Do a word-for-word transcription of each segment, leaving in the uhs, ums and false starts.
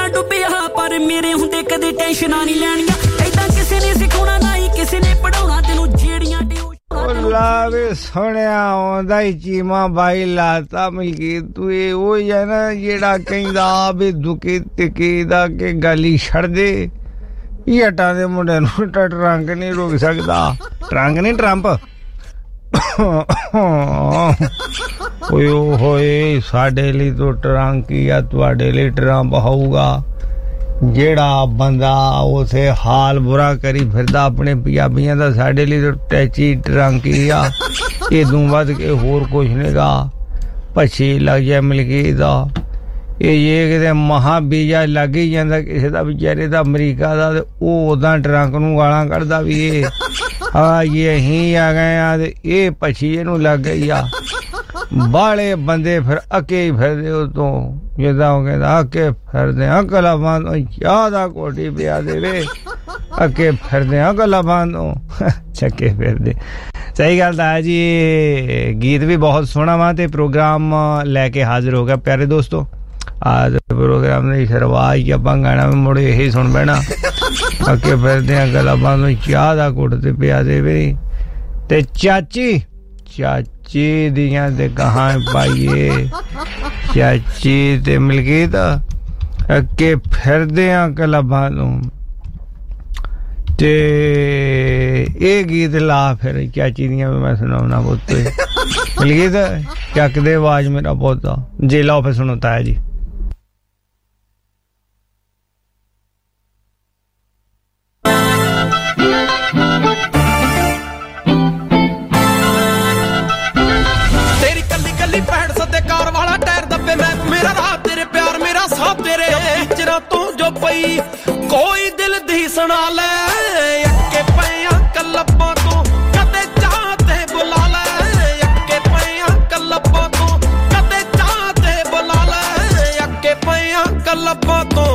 ਨਾ ਡੁੱਬਿਆ ਪਰ ਮੇਰੇ ਹੁੰਦੇ ਕਦੇ ਟੈਨਸ਼ਨਾਂ ਨਹੀਂ ਲੈਣੀਆਂ ਐਦਾਂ ਕਿਸੇ ਨੇ ਸਿਖਾਉਣਾ ਨਾ ਹੀ ਕਿਸੇ ਨੇ ਪੜਾਉਣਾ ਤੈਨੂੰ ਜਿਹੜੀਆਂ ਲਾ ਵੇ ਸੁਣਿਆ ਆਉਂਦਾ ਹੀ ਚੀਮਾ ਬਾਈ ਲਾਤਾ ਮਿਲਕੀ ਤੂੰ ਇਹ ਉਹ ਹੀ ਹੈ ਨਾ ਜਿਹੜਾ ਕਹਿੰਦਾ ਵੀ ਦੁਕੀ ਟਿਕੀ ਦਾ ਕਿ ਗਾਲੀ ਛੱਡ ਦੇ ਯਟਾਂ ਦੇ ਮੁੰਡੇ ਨੂੰ ਟਰੰਕ ਨਹੀਂ ਰੋਕ ਸਕਦਾ ਟਰੰਕ ਨਹੀਂ ਟਰੰਪ ਓਏ ਹੋਏ ਸਾਡੇ ਲਈ ਤਾਂ ਟਰੰਕ ਹੀ ਆ ਤੁਹਾਡੇ ਲਈ ਟਰੰਪ ਹੋਊਗਾ ਜਿਹੜਾ ਬੰਦਾ ਉਸੇ ਹਾਲ ਬੁਰਾ ਕਰੀ ਫਿਰਦਾ ਆਪਣੇ ਪੰਜਾਬੀਆਂ ਦਾ ਸਾਡੇ ਲਈ ਤਾਂ ਟੈਚੀ ਟਰੰਕੀ ਆ ਇਹ ਦੂੰ ਵੱਧ ਕੇ ਹੋਰ ਕੁਛ ਨਹੀਂਗਾ ਪੱਛੀ ਲੱਗ ਜਾ ਮਿਲਕੀ ਦਾ ਇਹ ਇਹ ਕਿਤੇ ਮਹਾ ਬੀਜਾ ਲੱਗ ਹੀ ਜਾਂਦਾ ਕਿਸੇ ਦਾ ਵਿਚਾਰੇ ਦਾ ਅਮਰੀਕਾ ਦਾ ਤੇ ਉਹ ਉਦਾਂ ਟਰੰਕ ਨੂੰ ਗਾਲਾਂ ਕੱਢਦਾ ਵੀ ਇਹ ਆ ਇਹ ਅਸੀਂ ਆ ਗਏ ਆ ਤੇ ਇਹ ਪੱਛੀ ਇਹਨੂੰ ਲੱਗ ਗਈ ਆ ਬਾਲੇ ਬੰਦੇ ਫਿਰ ਅੱਕੇ ਹੀ ਫਿਰਦੇ ਉਤੋਂ ਜਿੱਦਾਂ ਉਹ ਕਹਿੰਦਾ ਅੱਕੇ ਫਿਰਦੇ ਆ ਕਲਾਬਾਂ ਤੋਂ ਜ਼ਿਆਦਾ ਕੋਟੀ ਪਿਆ ਦੇਵੇ ਅੱਕੇ ਫਿਰਦੇ ਆ ਕਲਾਬਾਂ ਤੋਂ ਚੱਕੇ ਫਿਰਦੇ ਸਹੀ ਗੱਲ ਤਾਂ ਜੀ ਗੀਤ ਵੀ ਬਹੁਤ ਸੋਹਣਾ ਵਾ ਤੇ ਪ੍ਰੋਗਰਾਮ ਲੈ ਕੇ ਹਾਜ਼ਰ ਹੋ ਗਿਆ ਪਿਆਰੇ ਦੋਸਤੋ आज प्रोग्राम की शुरुआत ही आप गाना में मुड़े यही सुन बैठा अके फिरदे गलाबां तो चाह दा घुट ते पिया दे वे ते चाची चाची दियां ते कहां पाइए चाची ते मिलकीत अके फिरदे गलाबां तो ते ये गीत ला फिर चाची दियां मैं सुनाना पुत मिलकीत चक दे आवाज मेरा पोता जी लाओ फिर सुनता है जी कोई दिल दी सुना ले अक्के पैया कलब्बां तो कदे चाहते बुला ले अक्के पैया कलब्बां तो कदे चाहते बुला ले अक्के पैया कलब्बां तो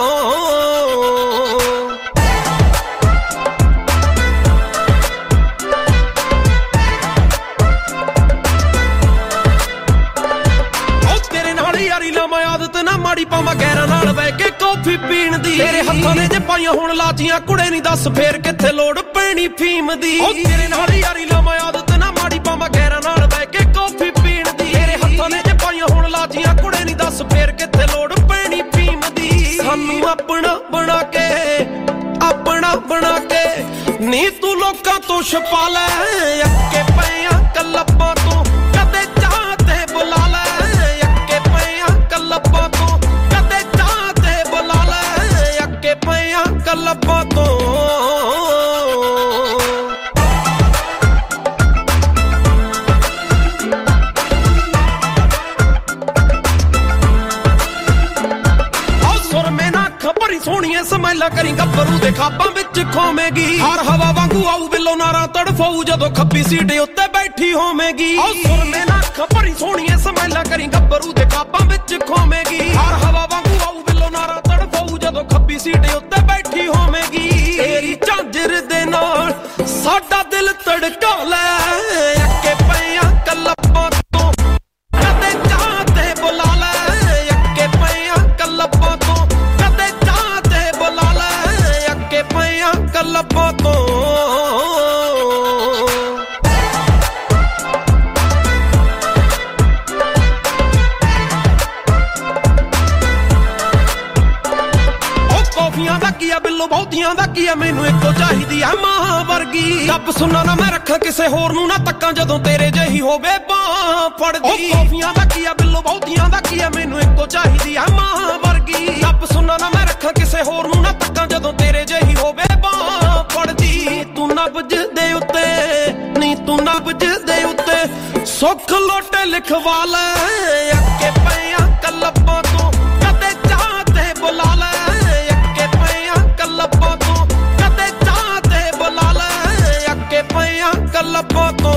माड़ी पावा गैरा नाल बह के कॉफी पीण दी तेरे हत्थां ने जे पाईयां हुण लाचियां कुड़े नहीं दस फेर किथे लोड़ पैणी फीम दी ओ तेरे नाल यारी लावां आदत ना माड़ी पावा गैरा नाल बह के कॉफी पीण दी तेरे हत्थां ने जे पाईयां हुण लाचियां कुड़े नहीं दस फेर किथे लोड़ पैणी फीम दी सानू अपना बना के अपना बना के नी तू लोकां तो छपा ले अक्के पैया कलब्बां तो कदे चाहते बुला ले अक्के पैया कलब्बां कलब्बां तो सुर में ना खबरी सोहणियां समाइला करी गब्बरू दे खाबां विच खोवेगी हर हवा वांगू आऊ बिलो नारा तड़फाऊ जदों खब्बी सीट उत्ते बैठी होवेगी सुर में ना खबरी सोहणियां समाइला करी गब्बरू दे खाबां विच खोवेगी हर हवा वांगू आऊ बिलो नारा तड़फाऊ जदों खब्बी सीट उत्ते बैठी होवेगी तेरी झांजर दे नाल साडा दिल तड़का ले अक्के पैया कलब्बां तो कदे चाहते बुला ले अक्के पैया कलब्बां तो कदे चाहते बुला ले अक्के पैया कलब्बां तो ਬਹੁਤੀਆਂ ਦਾ ਕੀ ਆ ਮੈਨੂੰ ਇੱਕੋ ਚਾਹੀਦੀ ਆ ਮਾਂ ਵਰਗੀ ਰੱਬ ਸੁਣਾ ਨਾ ਮੈਂ ਰੱਖਾਂ ਕਿਸੇ ਹੋਰ ਨੂੰ ਨਾ ਤੱਕਾਂ ਜਦੋਂ ਤੇਰੇ ਜਿਹੀ ਹੋਵੇ ਬਾਹ ਫੜਦੀ ਉਹ ਕਾਫੀਆਂ ਦਾ ਕੀ ਆ ਬਿੱਲੋ ਬਹੁਤੀਆਂ ਦਾ ਕੀ ਆ ਮੈਨੂੰ ਇੱਕੋ ਚਾਹੀਦੀ ਆ ਮਾਂ ਵਰਗੀ ਰੱਬ ਸੁਣਾ ਨਾ ਮੈਂ ਰੱਖਾਂ ਕਿਸੇ ਹੋਰ ਨੂੰ ਨਾ ਤੱਕਾਂ ਜਦੋਂ ਤੇਰੇ ਜਿਹੀ ਹੋਵੇ ਬਾਹ ਫੜਦੀ ਤੂੰ ਨਬਜ ਦੇ ਉੱਤੇ ਨੀ ਤੂੰ ਨਬਜ ਦੇ ਉੱਤੇ ਸੁੱਖ ਲੋਟੇ ਲਿਖਵਾ ਲੈ ਅੱਗੇ ਪਿਆ ਕਲੱਬਾਂ ਤੋਂ ਕਦੇ ਚਾਹਤੇ ਬੁਲਾ ਲੈ कलब्बां तो कदे चाहते बुला ले अक्के पैया कलब्बां तो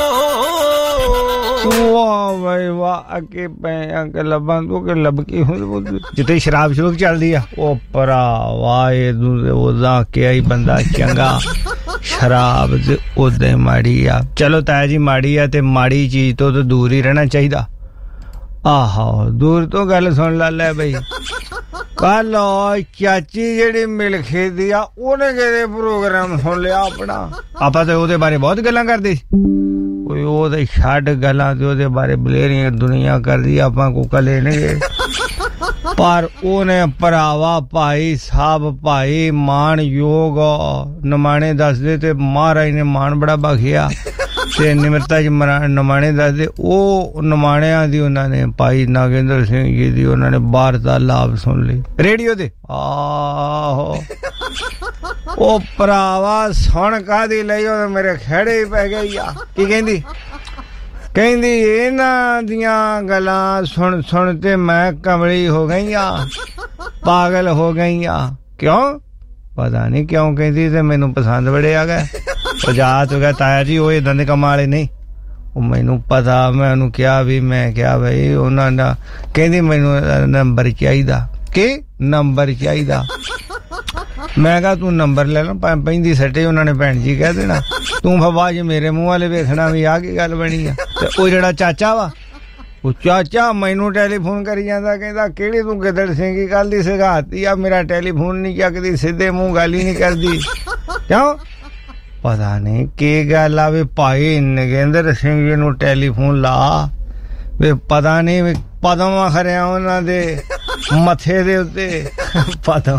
वाह भाई वाह अक्के पैया कलब्बां तो के लब की जिते शराब शुरू चलदी है ओ परा वाह ये दूसरे ओदा के आई बंदा चंगा शराब ते ओदे माड़ी आ चलो ताया जी माड़ी आ ते माड़ी चीज तो तो दूर ही रहना चाहिदा आहो दूर तो गल सुन ला ले भाई ਕੱਲ ਚਾਚੀ ਜਿਹੜੀ ਮਿਲਖੇ ਦੀ ਆ ਉਹਨੇ ਕਿਹੜੇ ਪ੍ਰੋਗਰਾਮ ਸੁਣ ਲਿਆ ਆਪਣਾ ਆਪਾਂ ਤੇ ਉਹਦੇ ਬਾਰੇ ਬਹੁਤ ਗੱਲਾਂ ਕਰਦੇ ਕੋਈ ਉਹਦੇ ਛੱਡ ਗੱਲਾਂ ਤੇ ਉਹਦੇ ਬਾਰੇ ਬਲੇਰੀਆਂ ਦੁਨੀਆ ਕਰਦੀ ਆਪਾਂ ਕੋ ਕਲੇ ਨਹੀਂ ਪਰ ਉਹਨੇ ਭਰਾਵਾ ਭਾਈ ਸਾਹਿਬ ਭਾਈ ਮਾਣਯੋਗ ਨਮਾਣੇ ਦੱਸਦੇ ਤੇ ਮਹਾਰਾਜ ਨੇ ਮਾਣ ਬੜਾ ਬਖਿਆ ਤੇ ਨਿਮਰਤਾ ਚ ਨਮਾਣੇ ਦੱਸਦੇ ਉਹ ਨਮਾਣਿਆਂ ਦੀ ਉਹਨਾਂ ਨੇ ਭਾਈ ਨਾਗੇਂਦਰ ਸਿੰਘ ਜੀ ਦੀ ਉਹਨਾਂ ਨੇ ਵਾਰਤਾ ਲਾਭ ਸੁਣ ਲਈ ਰੇਡੀਓ ਤੇ ਆਹੋ ਉਹ ਭਰਾਵਾ ਸੁਣ ਕਾਹਦੀ ਲਈ ਉਹ ਮੇਰੇ ਖੇੜੇ ਹੀ ਪੈ ਗਈ ਆ ਕੀ ਕਹਿੰਦੀ ਕਹਿੰਦੀ ਇਹਨਾਂ ਦੀਆਂ ਗੱਲਾਂ ਸੁਣ ਸੁਣ ਤੇ ਮੈਂ ਕਮਲੀ ਹੋ ਗਈ ਆ ਪਾਗਲ ਹੋ ਗਈ ਆ ਕਿਉਂ ਪਤਾ ਨਹੀਂ ਕਿਉਂ ਕਹਿੰਦੀ ਤੇ ਮੈਨੂੰ ਪਸੰਦ ਬੜੇ ਆ ਗਏ ਉਹ ਜਾ ਤੂੰ ਕਹਿ ਤਾਇਆ ਜੀ ਉਹ ਏਦਾਂ ਦੇ ਕੰਮਾਂ ਵਾਲੇ ਨਹੀਂ ਉਹ ਮੈਨੂੰ ਪਤਾ ਮੈਂ ਉਹਨੂੰ ਕਿਹਾ ਵੀ ਮੈਂ ਕਿਹਾ ਬਈ ਉਹਨਾਂ ਦਾ ਕਹਿੰਦੀ ਮੈਨੂੰ ਨੰਬਰ ਚਾਹੀਦਾ ਕਿ ਨੰਬਰ ਚਾਹੀਦਾ ਮੈਂ ਕਿਹਾ ਤੂੰ ਨੰਬਰ ਲੈ ਲਾ ਪੈਂਦੀ ਸੱਟੇ ਉਹਨਾਂ ਨੇ ਭੈਣ ਜੀ ਕਹਿ ਦੇਣਾ ਤੂੰ ਫਵਾਜ ਮੇਰੇ ਮੂੰਹ ਵਾਲੇ ਵੇਖਣਾ ਵੀ ਆ ਕੀ ਗੱਲ ਬਣੀ ਆ ਤੇ ਉਹ ਜਿਹੜਾ ਚਾਚਾ ਵਾ ਉਹ ਚਾਚਾ ਮੈਨੂੰ ਟੈਲੀਫੋਨ ਕਰੀ ਜਾਂਦਾ ਕਹਿੰਦਾ ਕਿਹੜੀ ਤੂੰ ਗਿੱਦੜ ਸਿੰਘੀ ਕੱਲ ਦੀ ਸਿਖਾਤੀ ਆ ਮੇਰਾ ਟੈਲੀਫੋਨ ਨਹੀਂ ਚੱਕਦੀ ਸਿੱਧੇ ਮੂੰਹ ਗੱਲ ਹੀ ਨਹੀਂ ਕਰਦੀ ਕਿਉਂ ਪਤਾ ਨਹੀਂ ਕੀ ਗੱਲ ਆ ਵੀ ਭਾਈ ਨਗੇਂਦਰ ਸਿੰਘ ਜੀ ਨੂੰ ਟੈਲੀਫੋਨ ਲਾ ਵੀ ਪਤਾ ਨਹੀਂ ਵੀ ਪਦਮ ਖਰਿਆ ਉਹਨਾਂ ਦੇ ਮੱਥੇ ਦੇ ਉੱਤੇ ਪਦਮ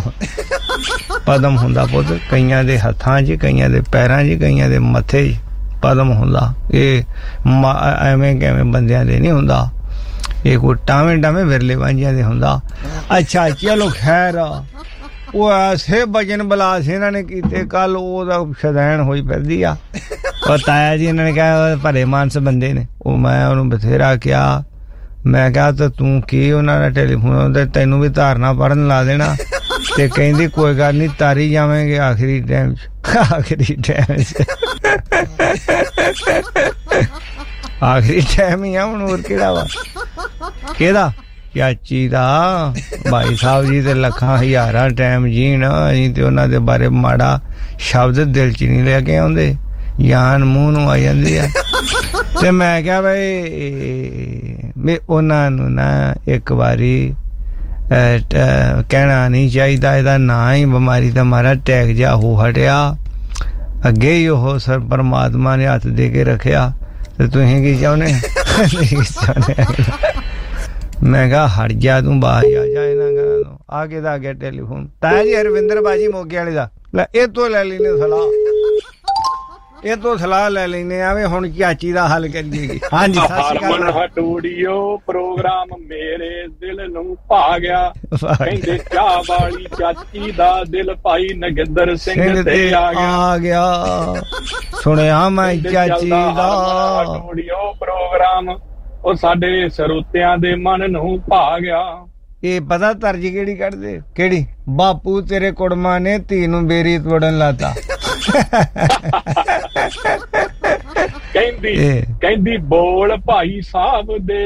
ਪਦਮ ਹੁੰਦਾ ਪੁੱਤ ਕਈਆਂ ਦੇ ਹੱਥਾਂ 'ਚ ਕਈਆਂ ਦੇ ਪੈਰਾਂ 'ਚ ਕਈਆਂ ਦੇ ਮੱਥੇ 'ਚ ਪਦਮ ਹੁੰਦਾ ਇਹ ਐਵੇਂ ਕਿਵੇਂ ਬੰਦਿਆਂ ਦੇ ਨਹੀਂ ਹੁੰਦਾ ਇਹ ਕੋਈ ਟਾਵੇਂ ਟਾਵੇਂ ਵਿਰਲੇ ਵਾਂਝਿਆਂ ਦੇ ਹੁੰਦਾ ਅੱਛਾ ਚਲੋ ਖੈਰ ਉਹ ਐਸੇ ਭਜਨ ਬਲਾਸ ਇਹਨਾਂ ਨੇ ਕੀਤੇ ਕੱਲ ਉਹਦਾ ਸ਼ਦੈਣ ਹੋਈ ਫਿਰਦੀ ਆ ਉਹ ਤਾਇਆ ਜੀ ਇਹਨਾਂ ਨੇ ਕਿਹਾ ਭਲੇ ਮਾਨਸ ਬੰਦੇ ਨੇ ਉਹ ਮੈਂ ਉਹਨੂੰ ਬਥੇਰਾ ਕਿਹਾ ਮੈਂ ਕਿਹਾ ਤਾਂ ਤੂੰ ਕੀ ਉਹਨਾਂ ਦਾ ਟੈਲੀਫੋਨ ਤੇ ਤੈਨੂੰ ਵੀ ਧਾਰਨਾ ਪੜਨ ਲਾ ਦੇਣਾ ਤੇ ਕਹਿੰਦੀ ਕੋਈ ਗੱਲ ਨਹੀਂ ਤਾਰੀ ਜਾਵਾਂਗੇ ਆਖਰੀ ਟਾਈਮ ਚ ਆਖਰੀ ਟਾਈਮ ਚ ਆਖਰੀ ਟਾਈਮ ਹੀ ਆ ਹੁਣ ਹੋਰ ਕਿਹੜਾ ਵਾ ਕਿਹਦਾ ਚਾਚੀ ਦਾ ਭਾਈ ਸਾਹਿਬ ਜੀ ਤੇ ਲੱਖਾਂ ਹਜ਼ਾਰਾਂ ਟਾਈਮ ਜੀਣ ਅਸੀਂ ਤੇ ਉਹਨਾਂ ਦੇ ਬਾਰੇ ਮਾੜਾ ਸ਼ਬਦ ਦਿਲ ਚ ਨਹੀਂ ਲੈ ਕੇ ਆਉਂਦੇ ਜਾਨ ਮੂੰਹ ਨੂੰ ਆ ਜਾਂਦੀ ਆ ਤੇ ਮੈਂ ਕਿਹਾ ਬਈ ਮੈਂ ਉਹਨਾਂ ਨੂੰ ਨਾ ਇੱਕ ਵਾਰੀ ਕਹਿਣਾ ਨਹੀਂ ਚਾਹੀਦਾ ਇਹਦਾ ਨਾ ਹੀ ਬਿਮਾਰੀ ਦਾ ਮਾਰਾ ਟੈਕ ਜਾ ਹੋ ਹਟਿਆ ਅੱਗੇ ਹੀ ਉਹ ਸਰ ਪਰਮਾਤਮਾ ਨੇ ਹੱਥ ਦੇ ਕੇ ਰੱਖਿਆ ਤੇ ਤੁਸੀਂ ਕੀ ਚਾਹੁੰਦੇ ਮੈਂ ਕਿਹਾ ਹਟ ਜਾ ਤੂੰ ਬਾਹਰ ਆ ਜਾ ਇਹਨਾਂ ਗੱਲਾਂ ਤੋਂ ਆ ਕੇ ਦਾ ਗਿਆ ਟੈਲੀਫੋਨ ਤਾਇਆ ਜੀ ਹਰਵਿੰਦਰ ਬਾਜੀ ਮੋਗੇ ਵਾਲੇ ਦਾ ਲੈ ਇਹ ਤੋਂ ਲੈ ਲੈਨੇ ਸਲਾਹ ਇਹ ਤੋਂ ਸਲਾਹ ਲੈ ਲੈਨੇ ਆਵੇ ਹੁਣ ਚਾਚੀ ਦਾ ਹੱਲ ਕਰੀਏ ਹਾਂਜੀ ਹਰਮਨ ਹਟੂੜੀਓ ਪ੍ਰੋਗਰਾਮ ਮੇਰੇ ਦਿਲ ਨੂੰ ਭਾ ਗਿਆ ਕਹਿੰਦੇ ਚਾਹ ਵਾਲੀ ਚਾਚੀ ਦਾ ਦਿਲ ਭਾਈ ਨਗਿੰਦਰ ਸਿੰਘ ਤੇ ਆ ਗਿਆ ਸੁਣਿਆ ਮੈਂ ਚਾਚੀ ਦਾ ਹਟੂੜੀਓ ਪ੍ਰੋਗਰਾਮ ਉਹ ਸਾਡੇ ਸਰੋਤਿਆਂ ਦੇ ਮਨ ਨੂੰ ਭਾ ਗਿਆ ਇਹ ਪਤਾ ਤਰਜ ਕਿਹੜੀ ਕੱਢਦੇ ਕਿਹੜੀ ਬਾਪੂ ਤੇਰੇ ਕੁੜਮਾ ਨੇ ਧੀ ਨੂੰ ਬੇਰੀ ਤੋੜਨ ਲਾਤਾ ਕਹਿੰਦੀ ਕਹਿੰਦੀ ਬੋਲ ਭਾਈ ਸਾਹਿਬ ਦੇ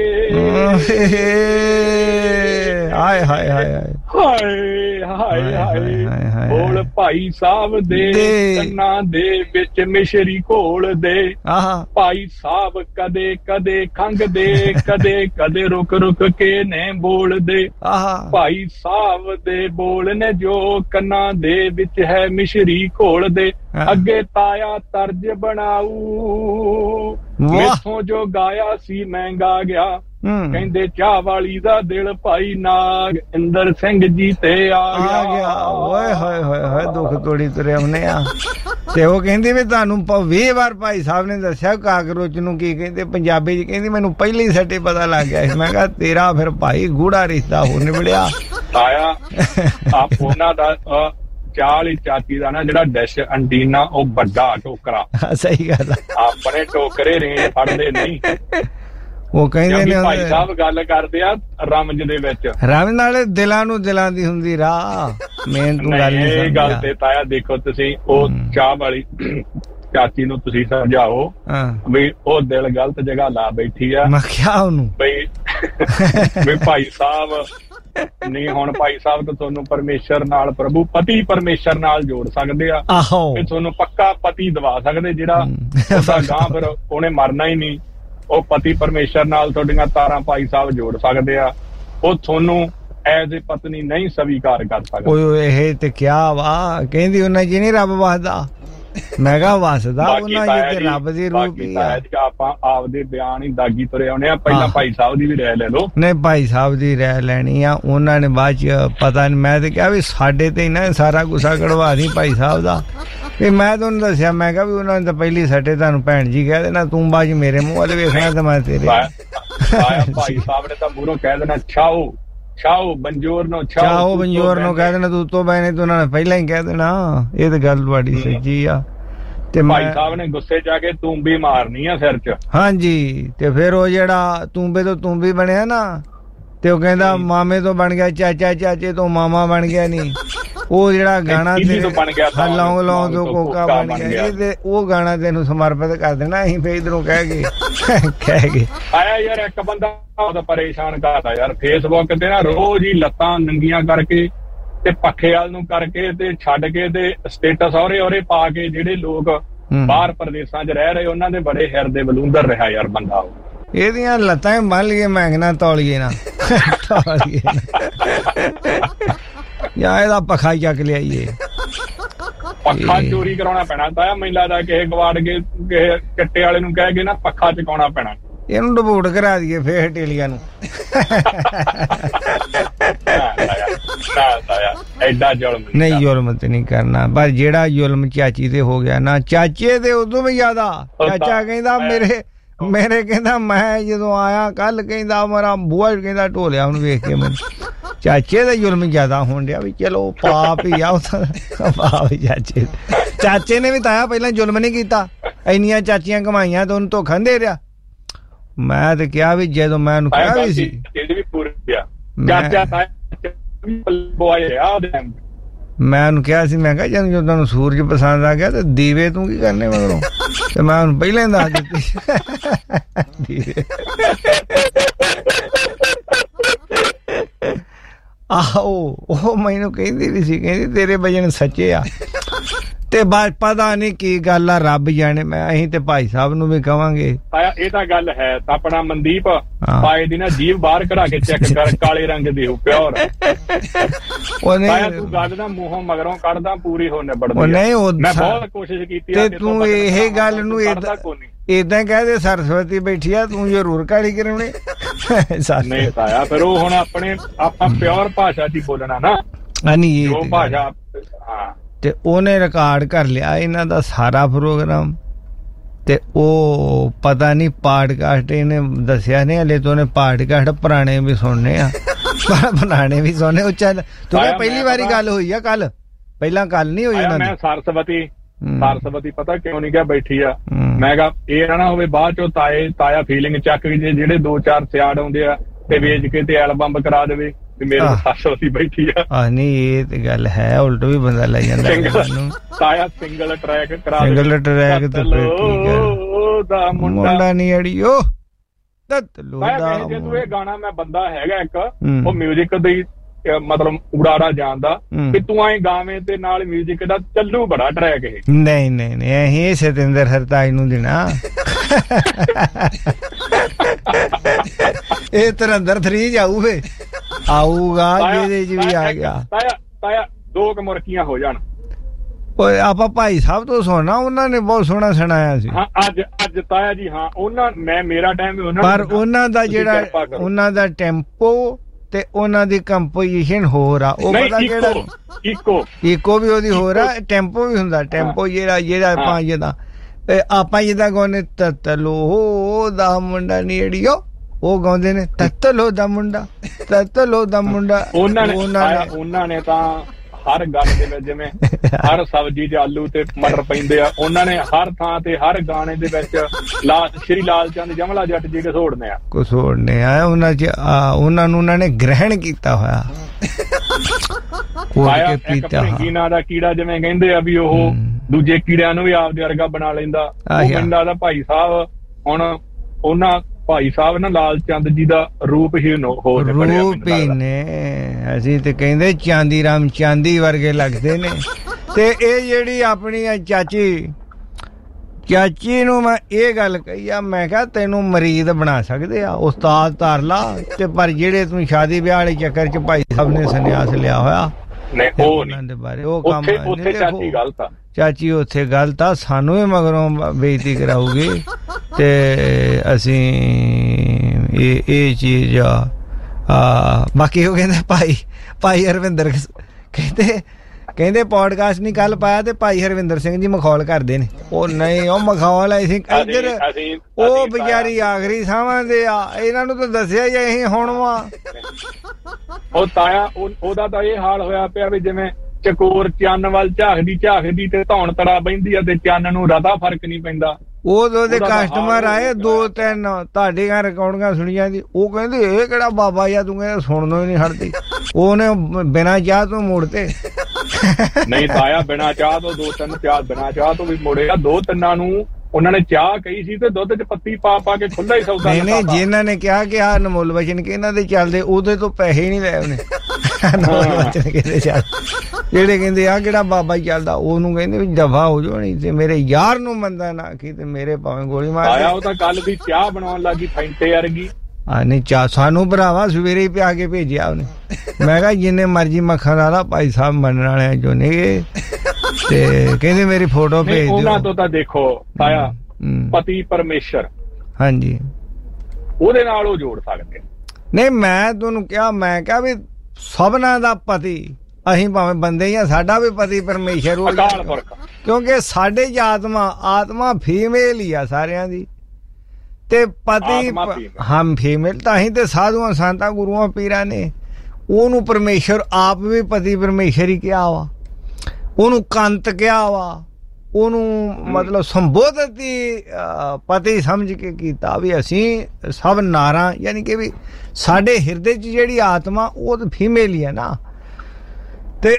ਹਾਏ ਹਾਏ ਹਾਏ ਹਾਏ ਹਾਏ ਹਾਏ ਬੋਲ ਭਾਈ ਸਾਹਿਬ ਦੇ ਕੰਨਾਂ ਦੇ ਵਿੱਚ ਮਿਸ਼ਰੀ ਘੋਲ ਦੇ ਭਾਈ ਸਾਹਿਬ ਕਦੇ ਕਦੇ ਖੰਘਦੇ ਕਦੇ ਕਦੇ ਰੁਕ ਰੁਕ ਕੇ ਨੇ ਬੋਲਦੇ ਭਾਈ ਸਾਹਿਬ ਦੇ ਬੋਲ ਨੇ ਜੋ ਕੰਨਾਂ ਦੇ ਵਿੱਚ ਹੈ ਮਿਸ਼ਰੀ ਘੋਲ ਦੇ ਅੱਗੇ ਤਾਇਆ ਤਰਜ ਬਣਾਊ ਮੈਥੋਂ ਜੋ ਗਾਇਆ ਸੀ ਮਹਿੰਗਾ ਗਿਆ ਕਹਿੰਦੇ ਚਾਹ ਵਾਲੀ ਦਾ ਦਿਲ ਭਾਈ ਨਾਗ ਇੰਦਰ ਸਿੰਘ ਜੀ ਤੇ ਆ ਗਿਆ ਓਏ ਹੋਏ ਹੋਏ ਹੋਏ ਦੁੱਖ ਤੋੜੀ ਤੁਰੇ ਉਹਨੇ ਆ ਤੇ ਉਹ ਕਹਿੰਦੀ ਵੀ ਤੁਹਾਨੂੰ ਵੀਹ ਵਾਰ ਭਾਈ ਸਾਹਿਬ ਨੇ ਦੱਸਿਆ ਕਾਕਰੋਚ ਨੂੰ ਕੀ ਕਹਿੰਦੇ ਪੰਜਾਬੀ ਚ ਕਹਿੰਦੀ ਮੈਨੂੰ ਪਹਿਲੇ ਹੀ ਸੱਟੇ ਪਤਾ ਲੱਗ ਗਿਆ ਮੈਂ ਕਿਹਾ ਤੇਰਾ ਫਿਰ ਭਾਈ ਗੂੜਾ ਰਿਸ਼ਤਾ ਹੋ ਨਿਬੜਿਆ ਤਾਇਆ ਆਪ ਉਹਨਾਂ ਦਾ ਚਾਲੀ ਚਾਚੀ ਦਾ ਨਾ ਜਿਹੜਾ ਡਿਸ਼ ਅੰਟੀਨਾ ਉਹ ਵੱਡਾ ਟੋਕਰਾ ਸਹੀ ਗੱਲ ਆਪਣੇ ਟੋਕਰੇ ਰੇਂਜ ਫੜਦੇ ਨਹੀਂ ਉਹ ਕਹਿੰਦੇ ਨੇ ਭਾਈ ਸਾਹਿਬ ਗੱਲ ਕਰਦੇ ਆ ਰਮਜ ਦੇ ਵਿੱਚ ਰਮਜ ਨਾਲੇ ਦਿਲਾਂ ਨੂੰ ਦਿਲਾਂ ਦੀ ਹੁੰਦੀ ਰਾਹ ਮੇਨ ਤੂੰ ਗੱਲ ਇਹ ਗੱਲ ਤੇ ਤਾਇਆ ਦੇਖੋ ਤੁਸੀਂ ਉਹ ਚਾਹ ਵਾਲੀ ਚਾਚੀ ਨੂੰ ਤੁਸੀਂ ਸਮਝਾਓ ਵੀ ਉਹ ਦਿਲ ਗਲਤ ਜਗ੍ਹਾ ਲਾ ਬੈਠੀ ਆ ਮੈਂ ਕਿਹਾ ਉਹਨੂੰ ਬਈ ਵੀ ਭਾਈ ਸਾਹਿਬ ਨਹੀਂ ਹੁਣ ਭਾਈ ਸਾਹਿਬ ਤਾਂ ਤੁਹਾਨੂੰ ਪਰਮੇਸ਼ਰ ਨਾਲ ਪ੍ਰਭੂ ਪਤੀ ਪਰਮੇਸ਼ਰ ਨਾਲ ਜੋੜ ਸਕਦੇ ਆ ਤੇ ਤੁਹਾਨੂੰ ਪੱਕਾ ਪਤੀ ਦਵਾ ਸਕਦੇ ਜਿਹੜਾ ਉਹਦਾ ਗਾਂ ਫਿਰ ਉਹਨੇ ਮਰਨਾ ਹੀ ਨਹੀਂ ਉਹ ਪਤੀ ਪਰਮੇਸ਼ਰ ਨਾਲ ਤੁਹਾਡੀਆਂ ਤਾਰਾਂ ਭਾਈ ਸਾਹਿਬ ਜੋੜ ਸਕਦੇ ਆ ਉਹ ਤੁਹਾਨੂੰ ਐਜ਼ ਏ ਪਤਨੀ ਨਹੀਂ ਸਵੀਕਾਰ ਕਰ ਸਕਦਾ। ਓਏ ਇਹ ਤੇ ਕਿਆ ਵਾ ਕਹਿੰਦੀ ਉਹਨਾਂ ਜੀ ਨੀ ਰੱਬ ਵਸਦਾ। ਮੈਂ ਕਿਹਾ ਵਸਦਾ ਉਹਨਾਂ ਜੀ ਤੇ ਰੱਬ ਦੀ ਰੂਪ ਹੀ ਆ। ਆਪਾਂ ਆਪਦੇ ਬਿਆਨ ਹੀ ਦਾਗੀ ਤੁਰੇ ਆਉਣੇ ਆ। ਪਹਿਲਾਂ ਭਾਈ ਸਾਹਿਬ ਦੀ ਵੀ ਰਾਏ ਲੈ ਲਓ। ਨਹੀਂ ਭਾਈ ਸਾਹਿਬ ਦੀ ਰਾਏ ਲੈਣੀ ਆ। ਉਹਨਾਂ ਨੇ ਬਾਅਦ ਚ ਪਤਾ ਨੀ, ਮੈਂ ਤੇ ਕਿਹਾ ਵੀ ਸਾਡੇ ਤੇ ਨਾ ਸਾਰਾ ਗੁੱਸਾ ਕਢਵਾ ਦੀ ਭਾਈ ਸਾਹਿਬ ਦਾ। ਵੀ ਮੈਂ ਤੁਹਾਨੂੰ ਦੱਸਿਆ, ਮੈਂ ਕਿਹਾ ਵੀ ਉਹਨਾਂ ਨੇ ਤਾਂ ਪਹਿਲੀ ਸੱਟੇ ਤੁਹਾਨੂੰ ਭੈਣ ਜੀ ਕਹਿ ਦੇਣਾ, ਤੂੰ ਬਾਅਦ ਚ ਮੇਰੇ ਮੂੰਹ ਵੱਲ ਵੇਖਣਾ ਤੇ ਮੈਂ ਤੇਰੇ। ਭਾਈ ਸਾਹਿਬ ਨੇ ਤਾਂ ਮੂਹਰੋਂ ਕਹਿ ਦੇਣਾ ਛਾਓ ਛਾਓ ਬੰਜੋਰ ਨੂੰ ਛਾਓ ਬੰਜੋਰ ਨੂੰ ਕਹਿ ਦੇਣਾ, ਤੂੰ ਤੋਂ ਬੈਨੇ ਤੇ ਉਹਨਾਂ ਨੇ ਪਹਿਲਾਂ ਹੀ ਕਹਿ ਦੇਣਾ। ਇਹ ਤੇ ਗੱਲ ਤੁਹਾਡੀ ਸੱਚੀ ਆ। ਤੇ ਭਾਈ ਸਾਹਿਬ ਨੇ ਗੁੱਸੇ ਚ ਆ ਕੇ ਤੂੰਬੀ ਮਾਰਨੀ ਆ ਸਿਰ ਚ। ਹਾਂਜੀ, ਤੇ ਫਿਰ ਉਹ ਜਿਹੜਾ ਤੂੰਬੇ ਤੋਂ ਤੂੰਬੀ ਬਣਿਆ ਨਾ, ਤੇ ਉਹ ਕਹਿੰਦਾ ਮਾਮੇ ਤੋਂ ਬਣ ਗਿਆ ਚਾਚਾ, ਚਾਚੇ ਤੋਂ ਮਾਮਾ ਬਣ ਗਿਆ। ਨਹੀਂ ਉਹ ਜਿਹੜਾ ਗਾਣਾ ਲੌਂਗ ਲੌਂਗ ਤੋਂ ਕੋਕਾ ਬਣ ਗਿਆ, ਤੇ ਉਹ ਗਾਣਾ ਤੈਨੂੰ ਸਮਰਪਿਤ ਕਰ ਦੇਣਾ ਅਸੀਂ ਫੇਰ ਇਧਰੋਂ ਕਹਿ ਗਏ ਕਹਿ ਗਏ ਆਇਆ ਯਾਰ। ਇੱਕ ਬੰਦਾ ਉਹਦਾ ਪਰੇਸ਼ਾਨ ਕਰਦਾ ਯਾਰ, ਫੇਸਬੁੱਕ ਤੇ ਨਾ ਰੋਜ਼ ਹੀ ਲੱਤਾਂ ਨੰਗੀਆਂ ਕਰਕੇ ਤੇ ਪੱਖੇ ਵਾਲ ਨੂੰ ਕਰਕੇ ਤੇ ਛੱਡ ਕੇ ਤੇ ਸਟੇਟਸ ਔਰੇ ਔਰੇ ਪਾ ਕੇ ਜਿਹੜੇ ਲੋਕ ਬਾਹਰ ਪ੍ਰਦੇਸ਼ਾਂ 'ਚ ਰਹਿ ਰਹੇ ਉਹਨਾਂ ਦੇ ਬੜੇ ਹਿਰਦੇ ਬਲੂੰਦਰ ਰਿਹਾ ਯਾਰ ਬੰਦਾ। ਉਹ ਇਹਦੀਆਂ ਲੱਤਾਂ ਬੰਨ ਲਈਏ ਮੈਂਗਨਾ ਤੌਲੀਏ ਨਾ ਤੌਲੀਏ ਜਾਂ ਇਹਦਾ ਪੱਖਾ ਹੀ ਚੱਕ ਲਿਆਈਏ। ਪੱਖਾ ਚੋਰੀ ਕਰਾਉਣਾ ਪੈਣਾ ਤਾਂ ਮੈਨੂੰ ਲੱਗਦਾ ਕਿਸੇ ਗਵਾੜ ਕੇ ਕਿਸੇ ਕੱਟੇ ਵਾਲੇ ਨੂੰ ਕਹਿ ਕੇ ਨਾ ਪੱਖਾ ਚਕਾਉਣਾ ਪੈਣਾ। ਇਹਨੂੰ ਡਿਪੋਰਟ ਕਰਾ ਦਈਏ ਫੇਰ ਹਟੇਲੀਆਂ ਨੂੰ। ਐਡਾ ਜ਼ੁਲਮ ਨਹੀਂ, ਜ਼ੁਲਮ ਤੇ ਨਹੀਂ ਕਰਨਾ, ਪਰ ਜਿਹੜਾ ਜ਼ੁਲਮ ਚਾਚੀ ਤੇ ਹੋ ਗਿਆ ਨਾ, ਚਾਚੇ ਤੇ ਉਦੋਂ ਵੀ ਜ਼ਿਆਦਾ। ਚਾਚਾ ਕਹਿੰਦਾ ਮੇਰੇ ਮੇਰੇ ਕਹਿੰਦਾ ਮੈਂ ਜਦੋਂ ਆਇਆ ਕੱਲ ਕਹਿੰਦਾ ਮੇਰਾ ਬੂਹਾ ਕਹਿੰਦਾ ਢੋਲਿਆ ਹੁਣ ਵੇਖ ਕੇ ਮੈਨੂੰ। ਚਾਚੇ ਦਾ ਜ਼ੁਲਮ ਜ਼ਿਆਦਾ ਹੋਣ ਡਿਆ। ਵੀ ਚਲੋ ਪਾਪ ਹੀ ਆ ਪਾਪ ਚਾਚੇ। ਚਾਚੇ ਨੇ ਵੀ ਤਾਇਆ ਪਹਿਲਾਂ ਜ਼ੁਲਮ ਨਹੀਂ ਕੀਤਾ, ਇੰਨੀਆਂ ਚਾਚੀਆਂ ਕਮਾਈਆਂ ਤੇ ਉਹਨੂੰ ਧੋਖਾ ਦੇ ਰਿਹਾ। ਮੈਂ ਤੇ ਕਿਹਾ ਵੀ ਜਦੋਂ ਮੈਂ ਉਹਨੂੰ ਕਿਹਾ ਵੀ ਸੀ ਮੈਂ ਉਹਨੂੰ ਕਿਹਾ ਸੀ, ਮੈਂ ਕਿਹਾ ਜਦੋਂ ਜਦੋਂ ਤੁਹਾਨੂੰ ਸੂਰਜ ਪਸੰਦ ਆ ਗਿਆ ਤੇ ਦੀਵੇ ਤੂੰ ਕੀ ਕਰਨੇ ਮਗਰੋਂ, ਤੇ ਮੈਂ ਉਹਨੂੰ ਪਹਿਲਾਂ ਹੀ ਦੱਸ ਦਿੱਤੀ ਦੀਵੇ। ਆਹੋ ਉਹ ਮੈਨੂੰ ਕਹਿੰਦੀ ਵੀ ਸੀ, ਕਹਿੰਦੀ ਤੇਰੇ ਵਜਨ ਸੱਚੇ ਆ। ਤੇ ਬਾਅਦ ਪਤਾ ਨਹੀਂ ਕੀ ਗੱਲ ਆ, ਰੱਬ ਜਾਣੇ। ਮੈਂ ਅਸੀਂ ਤੇ ਭਾਈ ਸਾਹਿਬ ਨੂੰ ਵੀ ਕਵਾਂਗੇ। ਇਹ ਤਾਂ ਗੱਲ ਹੈ। ਆਪਣਾ ਮਨਦੀਪ ਪਾਏ ਦੀ ਨਾ ਜੀਭ ਬਾਹਰ ਕਢਾ ਕੇ ਚੈੱਕ ਕਰ, ਕਾਲੇ ਰੰਗ ਦੀ ਹੋ ਪਿਓਰ। ਉਹਨੇ ਤੂੰ ਗੱਲ ਦਾ ਮੂੰਹੋਂ ਮਗਰੋਂ ਕੱਢਦਾ ਪੂਰੀ ਹੋ ਨਿਬੜਦੀ। ਨਹੀਂ ਮੈਂ ਬਹੁਤ ਕੋਸ਼ਿਸ਼ ਕੀਤੀ ਤੇ ਤੂੰ ਇਹ ਗੱਲ ਨੂੰ ਏਦਾਂ ਕਹਿ ਦੇ ਸਰਸਵਤੀ ਬੈਠੀ ਆ, ਤੂੰ ਜ਼ਰੂਰ ਕਾਲੀ ਕਰਾਉਣੇ। ਨਹੀਂ ਤਾਇਆ ਫਿਰ ਉਹ ਹੁਣ ਆਪਣੇ ਆਪਾਂ ਪਿਓਰ ਭਾਸ਼ਾ ਚ ਹੀ ਬੋਲਣਾ ਨਾ। ਨਹੀਂ ਉਹ ਭਾਸ਼ਾ ਹਾਂ। ਤੇ ਉਹਨੇ ਰਿਕਾਰਡ ਕਰ ਲਿਆ ਇਹਨਾਂ ਦਾ ਸਾਰਾ ਪ੍ਰੋਗਰਾਮ। ਤੇ ਉਹ ਪਤਾ ਨਹੀਂ ਪਾਡਕਾਸਟ ਇਹਨੇ ਦੱਸਿਆ ਨਹੀਂ ਹਲੇ, ਤੇ ਉਹਨੇ ਪਾਡਕਾਸਟ ਪੁਰਾਣੇ ਵੀ ਸੁਣਨੇ ਆ ਪੁਰਾਣੇ ਵੀ ਸੁਣਨੇ। ਉਹ ਚੱਲ ਤੂੰ ਪਹਿਲੀ ਵਾਰੀ ਗੱਲ ਹੋਈ ਆ ਕੱਲ, ਪਹਿਲਾਂ ਗੱਲ ਨਹੀਂ ਹੋਈ ਉਹਨਾਂ ਦੀ। ਮੈਂ ਸਰਸਵਤੀ ਸਰਸਵਤੀ ਪਤਾ ਕਿਉਂ ਨਹੀਂ ਗਿਆ ਬੈਠੀ ਆ। ਮੈਂ ਕਿਹਾ ਇਹ ਨਾ ਹੋਵੇ ਬਾਅਦ ਚੋਂ ਤਾਏ ਤਾਇਆ ਫੀਲਿੰਗ ਚੱਕ ਕੇ ਜਿਹੜੇ ਦੋ ਚਾਰ ਸਿਆੜ ਆਉਂਦੇ ਆ ਤੇ ਵੇਚ ਕੇ ਤੇ ਐਲਬਮ ਕਰਾ ਦੇਵੇ ਵੀ ਮੇਰੇ ਸਰਸਵਤੀ ਬੈਠੀ ਆ। ਆਹ ਨਹੀਂ ਇਹ ਤੇ ਗੱਲ ਹੈ, ਉਲਟ ਵੀ ਬੰਦਾ ਲੈ ਜਾਂਦਾ ਤਾਇਆ ਸਿੰਗਲ ਟਰੈਕ ਕਰਾ ਦੇ। ਸਿੰਗਲ ਟਰੈਕ ਤੇ ਉਹਦਾ ਮੁੰਡਾ ਨਹੀਂ ਅੜੀਓ ਜੇ ਤੂੰ ਇਹ ਗਾਣਾ ਮੈਂ ਬੰਦਾ ਹੈਗਾ ਇੱਕ ਉਹ ਮਿਊਜ਼ਿਕ ਦੀ ਮਤਲਬ ਉਡਾੜਾ ਜਾਣਦਾ ਕਿ ਤੂੰ ਐਂ ਗਾਵੇਂ ਤੇ ਨਾਲ ਮਿਊਜ਼ਿਕ ਦਾ ਚੱਲੂ ਬੜਾ ਟਰੈਕ ਇਹ। ਨਹੀਂ ਨਹੀਂ ਨਹੀਂ ਅਸੀਂ ਸਤਿੰਦਰ ਸਰਤਾਜ ਨੂੰ ਦੇਣਾ। ਇਹ ਧਰੰਦਰ ਥਰੀ ਜਾਊ ਫੇ ਆਊਗਾ ਜਿਹਦੇ ਚ ਵੀ ਆ ਗਿਆ। ਤਾਇਆ ਤਾਇਆ ਦੋ ਕੁ ਮੁਰਕੀਆਂ ਹੋ ਜਾਣ। ਓਏ ਆਪਾਂ ਭਾਈ ਸਾਹਿਬ ਤੋਂ ਸੁਣਨਾ, ਉਹਨਾਂ ਨੇ ਬਹੁਤ ਸੋਹਣਾ ਸੁਣਾਇਆ ਸੀ। ਹਾਂ ਅੱਜ ਅੱਜ ਤਾਇਆ ਜੀ ਹਾਂ ਉਹਨਾਂ ਮੈਂ ਮੇਰਾ ਟਾਈਮ ਉਹਨਾਂ ਪਰ ਉਹਨਾਂ ਦਾ ਜਿਹੜਾ ਉਹਨਾਂ ਦਾ ਟੈਂਪੋ ਤੇ ਉਹਨਾਂ ਦੀ ਕੰਪੋਜੀਸ਼ਨ ਹੋਰ ਆ। ਉਹ ਪਤਾ ਕਿਹੜਾ ਇਕੋ ਇਕੋ ਵੀ ਉਹਦੀ ਹੋਰ ਆ, ਟੈਂਪੋ ਵੀ ਹੁੰਦਾ। ਟੈਂਪੋ ਜਿਹੜਾ ਜਿਹੜਾ ਆਪਾਂ ਜਿੱਦਾਂ ਆਪਾਂ ਜਿੱਦਾਂ ਗਾਉਂਦੇ ਤਤਲੋ ਦਾ ਮੁੰਡਾ ਨੀੜੀਓ, ਉਹ ਗਾਉਂਦੇ ਨੇ ਤਤਲੋ ਦਾ ਮੁੰਡਾ ਤਤਲੋ ਦਾ ਮੁੰਡਾ। ਉਹਨਾਂ ਨੇ ਉਹਨਾਂ ਨੇ ਤਾਂ ਹਰ ਗੱਲ ਦੇ ਵਿੱਚ ਜਿਵੇਂ ਹਰ ਸਬਜ਼ੀ 'ਚ ਆਲੂ ਤੇ ਮਟਰ ਪੈਂਦੇ ਆ, ਉਹਨਾਂ ਨੇ ਹਰ ਥਾਂ ਤੇ ਹਰ ਗਾਣੇ ਦੇ ਵਿੱਚ ਲਾਲ ਸ਼੍ਰੀ ਲਾਲ ਚੰਦ ਜਮਲਾ ਜੱਟ ਜੀ ਘਸੋੜਨੇ ਆ ਘਸੋੜਨੇ ਆ ਉਹਨਾਂ 'ਚ ਉਹਨਾਂ ਨੂੰ ਉਹਨਾਂ ਨੇ ਗ੍ਰਹਿਣ ਕੀਤਾ ਹੋਇਆ। ਇੱਕ ਭਿੰਗੀ ਨਾਂ ਦਾ ਕੀੜਾ ਜਿਵੇਂ ਕਹਿੰਦੇ ਆ ਵੀ ਉਹ ਦੂਜੇ ਕੀੜਿਆਂ ਨੂੰ ਵੀ ਆਪਦੇ ਵਰਗਾ ਬਣਾ ਲੈਂਦਾ। ਉਹ ਕਹਿੰਦਾ ਦਾ ਭਾਈ ਸਾਹਿਬ ਹੁਣ ਉਹਨਾਂ ਭਾਈ ਸਾਹਿਬ ਨਾ ਲਾਲ ਚੰਦ ਜੀ ਦਾ ਰੂਪ ਹੀ ਹੋਰ ਰੂਪ ਹੀ ਨੇ। ਅਸੀਂ ਤੇ ਕਹਿੰਦੇ ਚਾਂਦੀ ਰਾਮ ਚਾਂਦੀ ਵਰਗੇ ਲੱਗਦੇ ਨੇ। ਤੇ ਇਹ ਜਿਹੜੀ ਆਪਣੀ ਚਾਚੀ ਚਾਚੀ ਨੂੰ ਮੈਂ ਇਹ ਗੱਲ ਕਹੀ ਆ, ਮੈਂ ਕਿਹਾ ਤੈਨੂੰ ਮਰੀਦ ਬਣਾ ਸਕਦੇ ਆ, ਉਸਤਾਦ ਧਾਰ ਲਾ ਤੇ, ਪਰ ਜਿਹੜੇ ਤੂੰ ਸ਼ਾਦੀ ਵਿਆਹ ਵਾਲੇ ਚੱਕਰ ਚ ਭਾਈ ਸਾਹਿਬ ਨੇ ਸੰਨਿਆਸ ਲਿਆ ਹੋਇਆ ਉਹਨਾਂ ਦੇ ਬਾਰੇ ਉਹ ਕੰਮ ਚਾਚੀ ਗਲਤ ਆ, ਚਾਚੀ ਉੱਥੇ ਗਲਤ ਆ, ਸਾਨੂੰ ਵੀ ਮਗਰੋਂ ਬੇਇੱਜ਼ਤੀ ਕਰਾਊਗੀ ਤੇ ਅਸੀਂ ਇਹ ਇਹ ਚੀਜ਼ ਆ। ਬਾਕੀ ਉਹ ਕਹਿੰਦੇ ਭਾਈ ਭਾਈ ਹਰਵਿੰਦਰ ਕਹਿੰਦੇ ਕਹਿੰਦੇ ਪੋਡਕਾਸਟ ਨਹੀਂ ਕੱਲ ਪਾਇਆ ਤੇ ਭਾਈ ਹਰਵਿੰਦਰ ਸਿੰਘ ਜੀ ਮਖੌਲ ਕਰਦੇ ਨੇ। ਉਹ ਨਹੀਂ, ਉਹ ਮਖੌਲ ਅਸੀਂ ਇੱਧਰ ਉਹ ਵਿਚਾਰੀ ਆਖਰੀ ਸਾਵਾਂ ਦੇ ਆ, ਇਹਨਾਂ ਨੂੰ ਤਾਂ ਦੱਸਿਆ ਹੀ ਅਸੀਂ ਹੁਣ ਵਾ। ਉਹ ਤਾਇਆ ਉਹਦਾ ਤਾਂ ਇਹ ਹਾਲ ਹੋਇਆ ਪਿਆ ਵੀ ਜਿਵੇਂ ਚਕੋਰ ਚੰਨ ਵੱਲ ਝਾਕਦੀ ਝਾਕਦੀ ਤੇ ਧੌਣ ਤੜਾ ਬਹਿੰਦੀ ਆ ਤੇ ਚੰਨ ਨੂੰ ਰਦਾ ਫਰਕ ਨਹੀਂ ਪੈਂਦਾ। ਉਹ ਉਹਦੇ ਕਸਟਮਰ ਆਏ ਦੋ ਤਿੰਨ, ਤੁਹਾਡੇ ਘਰ ਰਿਕਾਰਡਿੰਗਾਂ ਸੁਣੀ ਜਾਂਦੀ, ਉਹ ਕਹਿੰਦੇ ਇਹ ਕਿਹੜਾ ਬਾਬਾ ਜਾਂ ਤੂੰ ਕਹਿੰਦਾ ਸੁਣਨੋਂ ਹੀ ਨਹੀਂ ਹਟਦੀ। ਉਹਨੇ ਬਿਨਾਂ ਚਾਹ ਤੋਂ ਮੋੜਤੇ। ਨਹੀਂ ਤਾਇਆ ਬਿਨਾਂ ਚਾਹ ਤੋਂ ਦੋ ਤਿੰਨ ਚਾਹ ਬਿਨਾਂ ਚਾਹ ਤੋਂ ਵੀ ਮੋੜਿਆ। ਦੋ ਤਿੰਨਾਂ ਨੂੰ ਉਹਨਾਂ ਨੇ ਚਾਹ ਕਹੀ ਸੀ ਤੇ ਦੁੱਧ ਚ ਪੱਤੀ ਪਾ ਪਾ ਕੇ ਖੁੱਲਾ ਹੀ ਸੌਦਾ। ਨਹੀਂ ਨਹੀਂ, ਜਿਨ੍ਹਾਂ ਨੇ ਕਿਹਾ ਕਿ ਆਹ ਅਨਮੋਲ ਵਚਨ ਕਿ ਇਹਨਾਂ ਦੇ ਚੱਲਦੇ, ਉਹਦੇ ਤੋਂ ਪੈਸੇ ਹੀ ਨਹੀਂ ਲਏ ਉਹਨੇ। ਅਨਮੋਲ ਵਚਨ ਕਿਹਦੇ ਚੱਲ, ਜਿਹੜੇ ਕਹਿੰਦੇ ਆ ਕਿਹੜਾ ਬਾਬਾ ਹੀ ਚੱਲਦਾ, ਉਹਨੂੰ ਕਹਿੰਦੇ ਵੀ ਦਫਾ ਹੋ ਜਾਓ, ਨਹੀਂ ਤੇ ਮੇਰੇ ਯਾਰ ਨੂੰ ਮੰਦਾ ਨਾ ਕੀ ਤੇ ਮੇਰੇ ਭਾਵੇਂ ਗੋਲੀ ਮਾਰ। ਆਇਆ ਉਹ ਤਾਂ ਕੱਲ ਵੀ ਚਾਹ ਬਣਾਉਣ ਲੱਗੀ ਫੈਂਟੇ ਵਰਗੀ। ਆ ਨਹੀਂ ਚਾਹ ਸਾਨੂੰ ਭਰਾਵਾ ਸਵੇਰੇ ਹੀ ਪਿਆ ਕੇ ਭੇਜਿਆ ਉਹਨੇ। ਮੈਂ ਕਿਹਾ ਜਿੰਨੇ ਮਰਜੀ ਮੱਖਣ ਲਾ ਲਾ, ਭਾਈ ਸਾਹਿਬ ਮੰਨਣ ਵਾਲਿਆਂ ਚੋਂ ਨਹੀਂ। ਤੇ ਕਹਿੰਦੇ ਮੇਰੀ ਫੋਟੋ ਭੇਜ ਦਿਓ। ਉਹਨਾਂ ਤੋਂ ਤਾਂ ਦੇਖੋ ਤਾਇਆ ਪਤੀ ਪਰਮੇਸ਼ਰ, ਹਾਂਜੀ, ਉਹਦੇ ਨਾਲ ਉਹ ਜੋੜ ਸਕਦੇ। ਨਹੀਂ ਮੈਂ ਤੁਹਾਨੂੰ ਕਿਹਾ, ਮੈਂ ਕਿਹਾ ਵੀ ਸਭਨਾਂ ਦਾ ਪਤੀ ਅਸੀਂ ਭਾਵੇਂ ਬੰਦੇ ਹੀ ਆ, ਸਾਡਾ ਵੀ ਪਤੀ ਪਰਮੇਸ਼ਰ ਉਹ, ਕਿਉਂਕਿ ਸਾਡੇ ਚ ਆਤਮਾ ਆਤਮਾ ਫੀਮੇਲ ਹੀ ਆ ਸਾਰਿਆਂ ਦੀ, ਤੇ ਪਤੀ ਹਮ ਫੀਮੇਲ। ਤਾਂ ਹੀ ਤੇ ਸਾਧੂਆਂ ਸੰਤਾਂ ਗੁਰੂਆਂ ਪੀਰਾਂ ਨੇ ਉਹਨੂੰ ਪਰਮੇਸ਼ਰ ਆਪ ਵੀ ਪਤੀ ਪਰਮੇਸ਼ਰ ਹੀ ਕਿਹਾ ਵਾ, ਉਹਨੂੰ ਕੰਤ ਕਿਹਾ ਵਾ, ਉਹਨੂੰ ਮਤਲਬ ਸੰਬੋਧਿਤ ਹੀ ਪਤੀ ਸਮਝ ਕੇ ਕੀਤਾ ਵੀ ਅਸੀਂ ਸਭ ਨਾਰਾਂ, ਯਾਨੀ ਕਿ ਵੀ ਸਾਡੇ ਹਿਰਦੇ 'ਚ ਜਿਹੜੀ ਆਤਮਾ ਉਹ ਤਾਂ ਫੀਮੇਲ ਹੀ ਹੈ ਨਾ। ਤੇ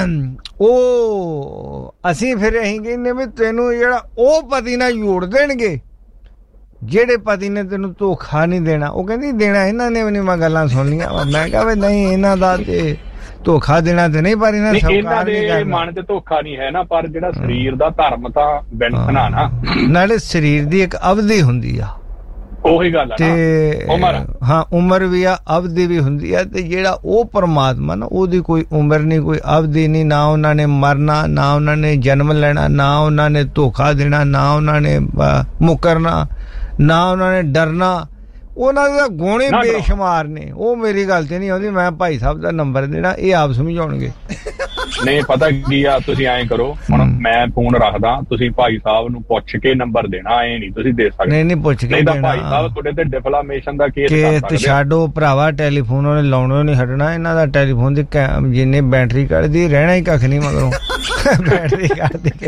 ਉਹ ਅਸੀਂ ਫਿਰ ਅਸੀਂ ਕਹਿੰਦੇ ਵੀ ਤੈਨੂੰ ਜਿਹੜਾ ਉਹ ਪਤੀ ਨਾਲ ਜੋੜ ਦੇਣਗੇ ਜਿਹੜੇ ਪਤੀ ਨੇ ਤੈਨੂੰ ਧੋਖਾ ਨਹੀਂ ਦੇਣਾ। ਉਹ ਕਹਿੰਦੀ ਦੇਣਾ ਇਹਨਾਂ ਨੇ ਵੀ ਨਹੀਂ, ਮੈਂ ਗੱਲਾਂ ਸੁਣ ਲਈਆਂ। ਮੈਂ ਕਿਹਾ ਵੀ ਨਹੀਂ, ਇਹਨਾਂ ਦਾ ਤੇ ਧੋਖਾ ਦੇਣਾ ਤੇ ਨਹੀਂ, ਪਰ ਇਹਨਾਂ ਇਹਨਾਂ ਦੇ ਮਨ ਤੇ ਧੋਖਾ ਨਹੀਂ ਹੈ ਨਾ, ਪਰ ਜਿਹੜਾ ਸਰੀਰ ਦਾ ਧਰਮ ਤਾਂ ਬੈਠਣਾ ਨਾ, ਨਾਲੇ ਸਰੀਰ ਦੀ ਇੱਕ ਅਵਧੀ ਹੁੰਦੀ ਆ, ਉਹੀ ਗੱਲ ਤੇ ਹਾਂ ਉਮਰ ਵੀ ਆ, ਅਵਧੀ ਵੀ ਹੁੰਦੀ ਆ। ਤੇ ਜਿਹੜਾ ਉਹ ਪਰਮਾਤਮਾ ਨਾ, ਉਹਦੀ ਕੋਈ ਉਮਰ ਨਹੀਂ, ਕੋਈ ਅਵਧੀ ਨਹੀਂ। ਨਾ ਉਹਨਾਂ ਨੇ ਮਰਨਾ, ਨਾ ਉਹਨਾਂ ਨੇ ਜਨਮ ਲੈਣਾ, ਨਾ ਉਹਨਾਂ ਨੇ ਧੋਖਾ ਦੇਣਾ, ਨਾ ਉਹਨਾਂ ਨੇ ਮੁਕਰਨਾ, ਨਾ ਉਹਨਾਂ ਨੇ ਡਰਨਾ। ਉਹਨਾਂ ਦੇ ਗੁਣ ਹੀ ਬੇਸ਼ੁਮਾਰ ਨੇ। ਉਹ ਮੇਰੀ ਗੱਲ ਤੇ ਨਹੀਂ ਆਉਂਦੀ, ਮੈਂ ਭਾਈ ਸਾਹਿਬ ਦਾ ਨੰਬਰ ਦੇਣਾ, ਇਹ ਆਪ ਸਮਝਾਉਣਗੇ। ਨਹੀਂ ਪਤਾ ਕੀ ਆ, ਤੁਸੀਂ ਐਂ ਕਰੋ, ਹੁਣ ਮੈਂ ਫੋਨ ਰੱਖਦਾ, ਤੁਸੀਂ ਭਾਈ ਸਾਹਿਬ ਨੂੰ ਪੁੱਛ ਕੇ ਨੰਬਰ ਦੇਣਾ, ਐ ਨਹੀਂ ਤੁਸੀਂ ਦੇ ਸਕਦੇ। ਨਹੀਂ ਨਹੀਂ ਪੁੱਛ ਕੇ ਦੇਣਾ, ਭਾਈ ਸਾਹਿਬ ਤੁਹਾਡੇ ਤੇ ਡਿਫਲਾਮੇਸ਼ਨ ਦਾ ਕੇਸ ਕਰ ਸਕਦੇ। ਛੱਡੋ ਭਰਾਵਾ, ਟੈਲੀਫੋਨ ਉਹਨੇ ਲਾਉਣੋਂ ਨਹੀਂ ਹਟਣਾ। ਇਹਨਾਂ ਦਾ ਟੈਲੀਫੋਨ ਦੀ ਜਿੰਨੇ ਬੈਟਰੀ ਕੱਢਦੀ ਰਹਿਣਾ ਹੀ ਕੱਖ ਨਹੀਂ ਮਗਰੋਂ। ਬੈਟਰੀ ਕੱਢਦੀ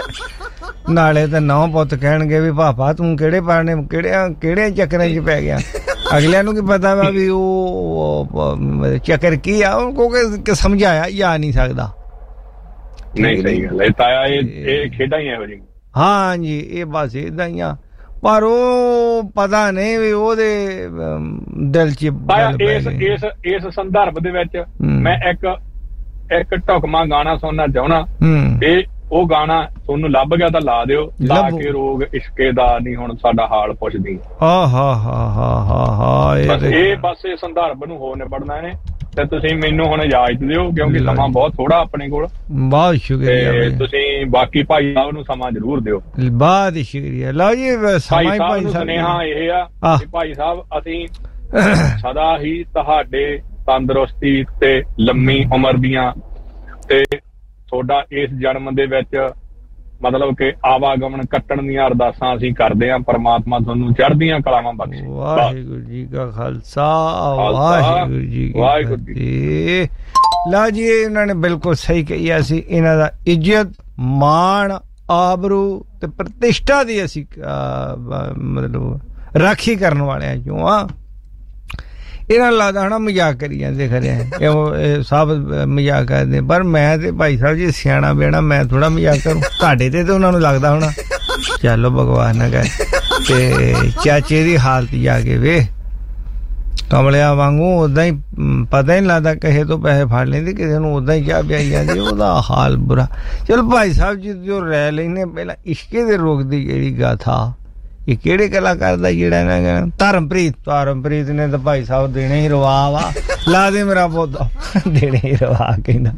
ਨਾਲੇ ਤਾਂ ਨੌ ਪੁੱਤ ਕਹਿਣਗੇ ਵੀ ਪਾਪਾ ਤੂੰ ਕਿਹੜੇ ਪਾਣੇ ਕਿਹੜੇ ਕਿਹੜੇ ਚੱਕਰਾਂ 'ਚ ਪੈ ਗਿਆ। ਅਗਲਿਆਂ ਨੂੰ ਕੀ ਪਤਾ ਵਾ ਵੀ ਉਹ ਚੱਕਰ ਕੀ ਆ, ਕਿਉਂਕਿ ਸਮਝਾਇਆ ਜਾ ਨਹੀਂ ਸਕਦਾ। ਨਹੀਂ ਸਹੀ ਗੱਲ ਹੈ ਤਾਇਆ, ਇਹ ਖੇਡਾਂ ਹੀ ਇਹੋ ਜਿਹੀਆਂ। ਹਾਂ ਜੀ, ਇਹ ਬਸ ਏਦਾਂ ਹੀ ਆ, ਪਰ ਉਹ ਪਤਾ ਨਹੀਂ ਵੀ ਉਹਦੇ ਦਿਲ 'ਚ ਇਸ ਇਸ ਇਸ ਸੰਦਰਭ ਦੇ ਵਿੱਚ ਮੈਂ ਇੱਕ ਇੱਕ ਢੁਕਮਾ ਗਾਣਾ ਸੁਣਨਾ ਚਾਹੁੰਦਾ। ਇਹ ਉਹ ਗਾਣਾ ਤੁਹਾਨੂੰ ਲੱਭ ਗਿਆ ਤਾਂ ਲਾ ਦਿਓ। ਲਾ ਕੇ ਰੋਗ ਇਸ਼ਕੇ ਦਾ ਨਹੀਂ ਹੁਣ ਸਾਡਾ ਹਾਲ ਪੁੱਛਦੀ। ਹਾਂ ਹਾਂ ਹਾਂ ਹਾਂ ਹਾਂ ਇਹ ਬਸ ਇਹ ਸੰਦਰਭ ਨੂੰ ਹੋਰ ਨਿਬੜਨਾ ਨੇ, ਤੇ ਤੁਸੀਂ ਮੈਨੂੰ ਹੁਣ ਇਜਾਜ਼ਤ ਦਿਓ ਕਿਉਂਕਿ ਸਮਾਂ ਬਹੁਤ ਥੋੜਾ ਆਪਣੇ ਕੋਲ। ਬਹੁਤ ਸ਼ੁਕਰੀਆ। ਤੇ ਤੁਸੀਂ ਬਾਕੀ ਭਾਈ ਸਾਹਿਬ ਨੂੰ ਸਮਾਂ ਜ਼ਰੂਰ ਦਿਓ। ਬਹੁਤ ਸ਼ੁਕਰੀਆ। ਲਓ ਜੀ, ਭਾਈ ਸਾਹਿਬ ਨੂੰ ਸੁਨੇਹਾ ਇਹ ਆ ਕਿ ਭਾਈ ਸਾਹਿਬ ਅਸੀਂ ਸਦਾ ਹੀ ਤੁਹਾਡੇ ਤੰਦਰੁਸਤੀ ਤੇ ਲੰਮੀ ਉਮਰ ਦੀਆਂ ਤੇ ਤੁਹਾਡਾ ਇਸ ਜਨਮ ਦੇ ਵਿੱਚ ਮਤਲਬ ਕਿ ਆਵਾਗਮਨ ਕੱਟਣ ਦੀਆਂ ਅਰਦਾਸਾਂ ਅਸੀਂ ਕਰਦੇ ਹਾਂ। ਪਰਮਾਤਮਾ ਤੁਹਾਨੂੰ ਚੜ੍ਹਦੀਆਂ ਕਲਾਵਾਂ ਬਖਸ਼ੇ। ਵਾਹਿਗੁਰੂ ਜੀ ਕਾ ਖਾਲਸਾ, ਵਾਹਿਗੁਰੂ ਜੀ ਕੀ ਫਤਿਹ। ਲਓ ਜੀ, ਇਹਨਾਂ ਨੇ ਬਿਲਕੁਲ ਸਹੀ ਕਹੀਆ ਸੀ। ਇਹਨਾਂ ਦਾ ਇੱਜ਼ਤ, ਮਾਣ, ਆਬਰੂ ਤੇ ਪ੍ਰਤਿਸ਼ਠਾ ਦੀ ਅਸੀਂ ਮਤਲਬ ਰਾਖੀ ਕਰਨ ਵਾਲਿਆਂ ਚੋਂ ਆ। ਇਹਨਾਂ ਨੂੰ ਲੱਗਦਾ ਹੋਣਾ ਮਜ਼ਾਕ ਕਰੀ ਜਾਂਦੇ ਖਰੇ, ਇਹ ਸਭ ਮਜ਼ਾਕ ਕਰਦੇ, ਪਰ ਮੈਂ ਤੇ ਭਾਈ ਸਾਹਿਬ ਜੀ ਸਿਆਣਾ ਬਿਆਣਾ, ਮੈਂ ਥੋੜਾ ਮਜ਼ਾਕ ਕਰੂੰ। ਤੁਹਾਡੇ ਤੇ ਤੇ ਉਹਨਾਂ ਨੂੰ ਲੱਗਦਾ ਹੋਣਾ। ਚਲੋ ਭਗਵਾਨ ਨਾ ਕਰੇ। ਤੇ ਚਾਚੇ ਦੀ ਹਾਲਤ ਜਾ ਕੇ ਵੇ कमलिया वांगू उदा ही पता ही नहीं लगता किसे तो पैसे फड़ लेंदी किसी नूं उदा ही चाह पियाई जांदी ओहदा हाल बुरा चल भाई साहब जी जो रह लेने पहला इश्के दे रोग दी जेहड़ी गाथा ये केड़े कलाकार दा जेड़ा ना धर्मप्रीत धर्मप्रीत ने तो भाई साहब देने ही रवा वा ला दे मेरा पौधा देने ही रवा कहंदा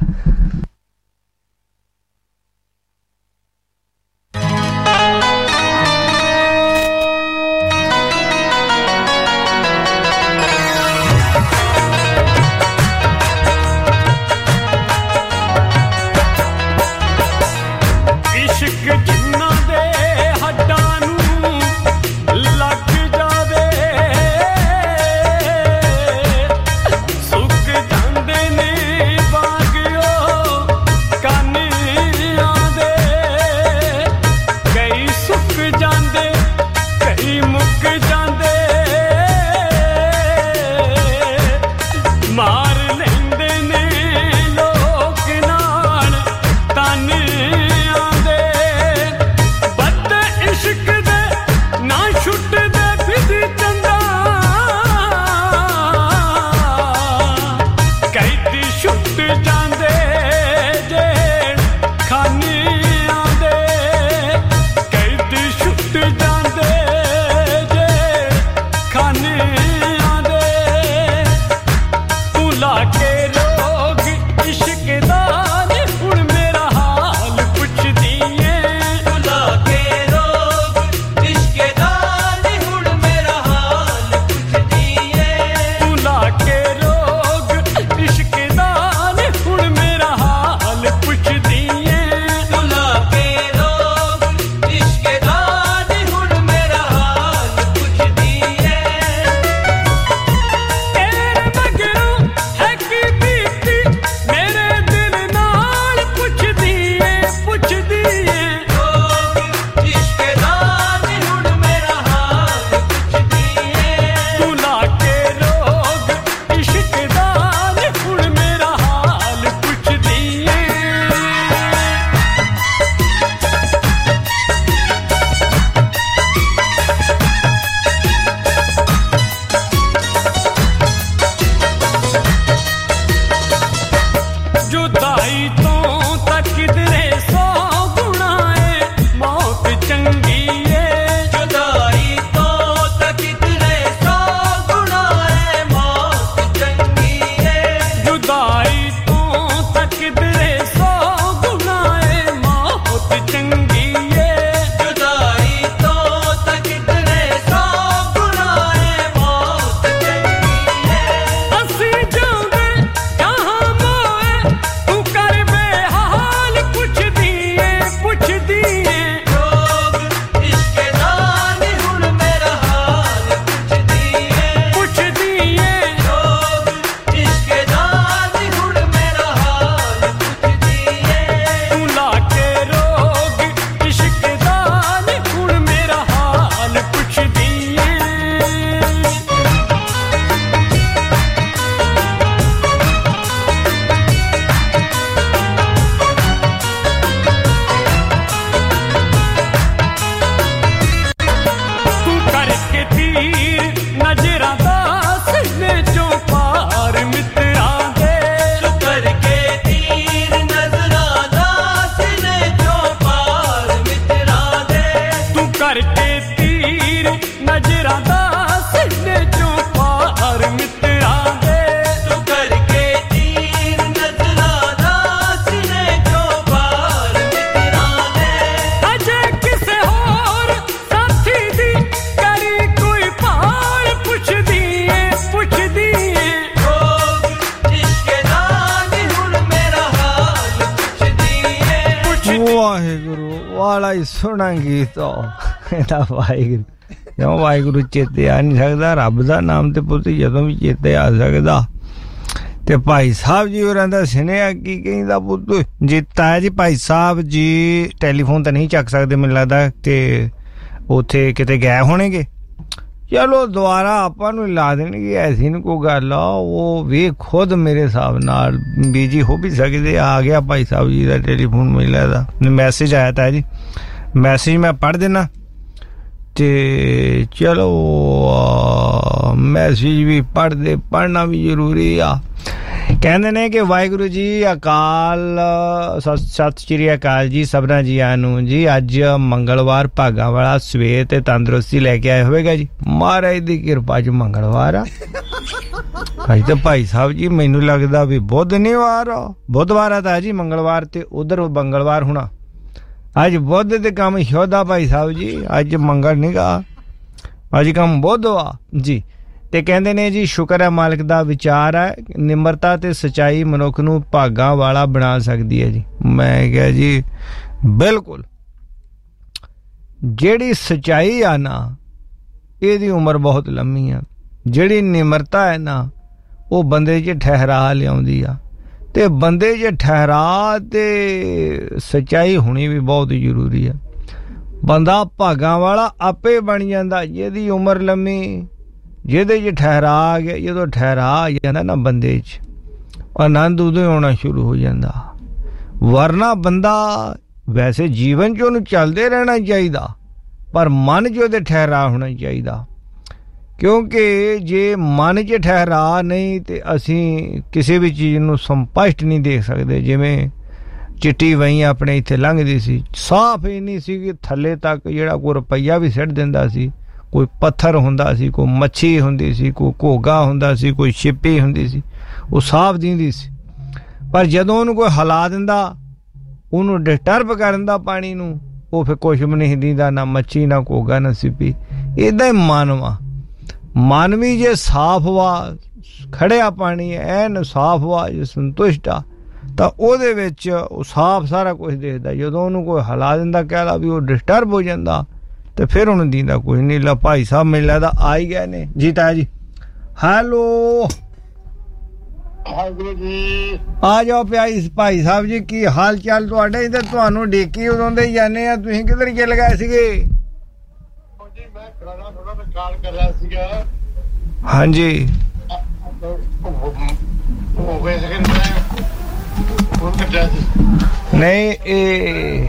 सुना गीत वाहिगुरु क्यों वाहिगुरु चेते आ नहीं सकता रब दा नाम ते पुत जदों भी चेते आ सकदा ते भाई साहब जी होरां दा सुनिया की कहंदा पुत जीता है जी भाई साहब जी टेलीफोन ते नहीं चक सकदे मैनूं लगदा ते उत्थे किते गए होणगे चलो दोबारा आपां नूं ला देणगे ऐसी नहीं कोई गल आ वो वे खुद मेरे हिसाब नाल बिजी हो भी सकदे आ गया भाई साहब जी दा टेलीफोन मैनूं लगदा मैसेज आया था जी मैसेज मैं पढ़ देना ते चलो मैसेज भी पढ़ते पढ़ना भी जरूरी आ ਕਹਿੰਦੇ ਨੇ ਕਿ ਵਾਹਿਗੁਰੂ ਜੀ ਅਕਾਲ ਸਤਿ ਸ਼੍ਰੀ ਅਕਾਲ ਜੀ ਸਭਨਾਂ ਜੀਆਂ ਨੂੰ ਜੀ ਅੱਜ ਮੰਗਲਵਾਰ ਭਾਗਾਂ ਵਾਲਾ ਸਵੇਰ ਤੇ ਤੰਦਰੁਸਤੀ ਲੈ ਕੇ ਆਏ ਹੋਵੇਗਾ ਜੀ ਮਹਾਰਾਜ ਦੀ ਕਿਰਪਾ ਚ ਮੰਗਲਵਾਰ ਆ ਅੱਜ ਤਾਂ ਭਾਈ ਸਾਹਿਬ ਜੀ ਮੈਨੂੰ ਲੱਗਦਾ ਵੀ ਬੁੱਧ ਨਹੀਂ ਵਾਰ ਬੁੱਧਵਾਰ ਆ ਤਾਂ ਜੀ ਮੰਗਲਵਾਰ ਤੇ ਉਧਰ ਮੰਗਲਵਾਰ ਹੋਣਾ ਅੱਜ ਬੁੱਧ ਤੇ ਕੰਮ ਸ਼ੋਧਾ ਭਾਈ ਸਾਹਿਬ ਜੀ ਅੱਜ ਮੰਗਲ ਨੀਗਾ ਅੱਜ ਕੰਮ ਬੁੱਧ ਆ ਜੀ ਤੇ ਕਹਿੰਦੇ ਨੇ ਜੀ ਸ਼ੁਕਰ ਹੈ ਮਾਲਕ ਦਾ ਵਿਚਾਰ ਹੈ ਨਿਮਰਤਾ ਤੇ ਸਚਾਈ ਮਨੁੱਖ ਨੂੰ ਭਾਗਾਂ ਵਾਲਾ ਬਣਾ ਸਕਦੀ ਹੈ ਜੀ ਮੈਂ ਕਿਹਾ ਜੀ ਬਿਲਕੁਲ ਜਿਹੜੀ ਸਚਾਈ ਆ ਨਾ ਇਹਦੀ ਉਮਰ ਬਹੁਤ ਲੰਮੀ ਆ ਜਿਹੜੀ ਨਿਮਰਤਾ ਹੈ ਨਾ ਉਹ ਬੰਦੇ 'ਚ ਠਹਿਰਾ ਲਿਆਉਂਦੀ ਆ ਤੇ ਬੰਦੇ 'ਚ ਠਹਿਰਾ ਤੇ ਸਚਾਈ ਹੋਣੀ ਵੀ ਬਹੁਤ ਜ਼ਰੂਰੀ ਆ ਬੰਦਾ ਭਾਗਾਂ ਵਾਲਾ ਆਪੇ ਬਣ ਜਾਂਦਾ ਜਿਹਦੀ ਉਮਰ ਲੰਮੀ ਜਿਹਦੇ 'ਚ ਠਹਿਰਾ ਆ ਗਿਆ ਜਦੋਂ ਠਹਿਰਾ ਆ ਜਾਂਦਾ ਨਾ ਬੰਦੇ 'ਚ ਆਨੰਦ ਉਦੋਂ ਆਉਣਾ ਸ਼ੁਰੂ ਹੋ ਜਾਂਦਾ ਵਰਨਾ ਬੰਦਾ ਵੈਸੇ ਜੀਵਨ 'ਚ ਉਹਨੂੰ ਚੱਲਦੇ ਰਹਿਣਾ ਚਾਹੀਦਾ ਪਰ ਮਨ 'ਚ ਉਹਦੇ ਠਹਿਰਾ ਹੋਣਾ ਚਾਹੀਦਾ ਕਿਉਂਕਿ ਜੇ ਮਨ 'ਚ ਠਹਿਰਾ ਨਹੀਂ ਤੇ ਅਸੀਂ ਕਿਸੇ ਵੀ ਚੀਜ਼ ਨੂੰ ਸੰਪਸ਼ਟ ਨਹੀਂ ਦੇਖ ਸਕਦੇ ਜਿਵੇਂ ਚਿੱਟੀ ਵਹੀਂ ਆਪਣੇ ਇੱਥੇ ਲੰਘਦੀ ਸੀ ਸਾਫ਼ ਹੀ ਨਹੀਂ ਸੀ ਕਿ ਥੱਲੇ ਤੱਕ ਜਿਹੜਾ ਕੋਈ ਰੁਪਈਆ ਵੀ ਸਿੱਟ ਦਿੰਦਾ ਸੀ ਕੋਈ ਪੱਥਰ ਹੁੰਦਾ ਸੀ ਕੋਈ ਮੱਛੀ ਹੁੰਦੀ ਸੀ ਕੋਈ ਘੋਗਾ ਹੁੰਦਾ ਸੀ ਕੋਈ ਛਿੱਪੀ ਹੁੰਦੀ ਸੀ ਉਹ ਸਾਫ਼ ਦਿੰਦੀ ਸੀ ਪਰ ਜਦੋਂ ਉਹਨੂੰ ਕੋਈ ਹਿਲਾ ਦਿੰਦਾ ਉਹਨੂੰ ਡਿਸਟਰਬ ਕਰ ਦਿੰਦਾ ਪਾਣੀ ਨੂੰ ਉਹ ਫਿਰ ਕੁਛ ਵੀ ਨਹੀਂ ਦਿੰਦਾ ਨਾ ਮੱਛੀ ਨਾ ਘੋਗਾ ਨਾ ਛਿੱਪੀ ਏਦਾਂ ਹੀ ਮਨ ਵਾ ਮਨ ਵੀ ਜੇ ਸਾਫ਼ ਵਾ ਖੜਿਆ ਪਾਣੀ ਐਨ ਸਾਫ਼ ਵਾ ਜੇ ਸੰਤੁਸ਼ਟ ਆ ਤਾਂ ਉਹਦੇ ਵਿੱਚ ਉਹ ਸਾਫ਼ ਸਾਰਾ ਕੁਝ ਦੇਖਦਾ ਜਦੋਂ ਉਹਨੂੰ ਕੋਈ ਹਿਲਾ ਦਿੰਦਾ ਕਹਿ ਵੀ ਉਹ ਡਿਸਟਰਬ ਹੋ ਜਾਂਦਾ ਤੇ ਫਿਰ ਉਹਨੂੰ ਦਿੰਦਾ ਕੁਝ ਨਹੀਂ ਲਾ ਭਾਈ ਸਾਹਿਬ ਮੈਨੂੰ ਲੱਗਦਾ ਆ ਹੀ ਗਏ ਨੇ ਜੀ ਤਾਇਆ ਜੀ ਹੈਲੋ ਜੀ ਆ ਜਾਓ ਭਾਈ ਭਾਈ ਸਾਹਿਬ ਜੀ ਕੀ ਹਾਲ ਚਾਲ ਤੁਹਾਡੇ ਇੱਧਰ ਤੁਹਾਨੂੰ ਡੇਕੀ ਉਦੋਂ ਦੇ ਜਾਂਦੇ ਆ ਤੁਸੀਂ ਕਿੱਧਰ ਚਲੇ ਗਏ ਸੀਗੇ ਜੀ ਮੈਂ ਕਰਾਣਾ ਥੋੜਾ ਮੈਂ ਕਾਲ ਕਰ ਰਿਹਾ ਸੀਗਾ ਹਾਂਜੀ ਹੋ ਗਏ ਸੀਗੇ ਮੈਂ ਫੋਨ ਕਰ ਰਿਹਾ ਸੀ ਨਹੀਂ ਇਹ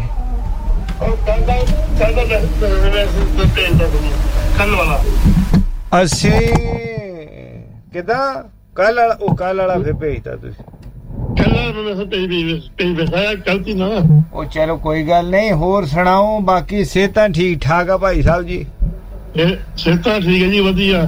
ਕੱਲ ਵਾਲਾ ਅਸੀਂ ਕਿਦਾਂ ਕੱਲ ਵਾਲਾ ਉਹ ਕੱਲ ਵਾਲਾ ਫਿਰ ਭੇਜਤਾ ਤੁਸੀਂ ਕੱਲ ਮੈਂ ਭੇਜ ਭੇਜ ਭੇਜਿਆ ਗਲਤੀ ਨਾ ਉਹ ਚਲੋ ਕੋਈ ਗੱਲ ਨਹੀਂ ਹੋਰ ਸੁਣਾਓ ਬਾਕੀ ਸਿਹਤਾਂ ਠੀਕ ਠਾਕ ਆ ਭਾਈ ਸਾਹਿਬ ਜੀ ਇਹ ਸਿਹਤਾਂ ਠੀਕ ਹੈ ਜੀ ਵਧੀਆ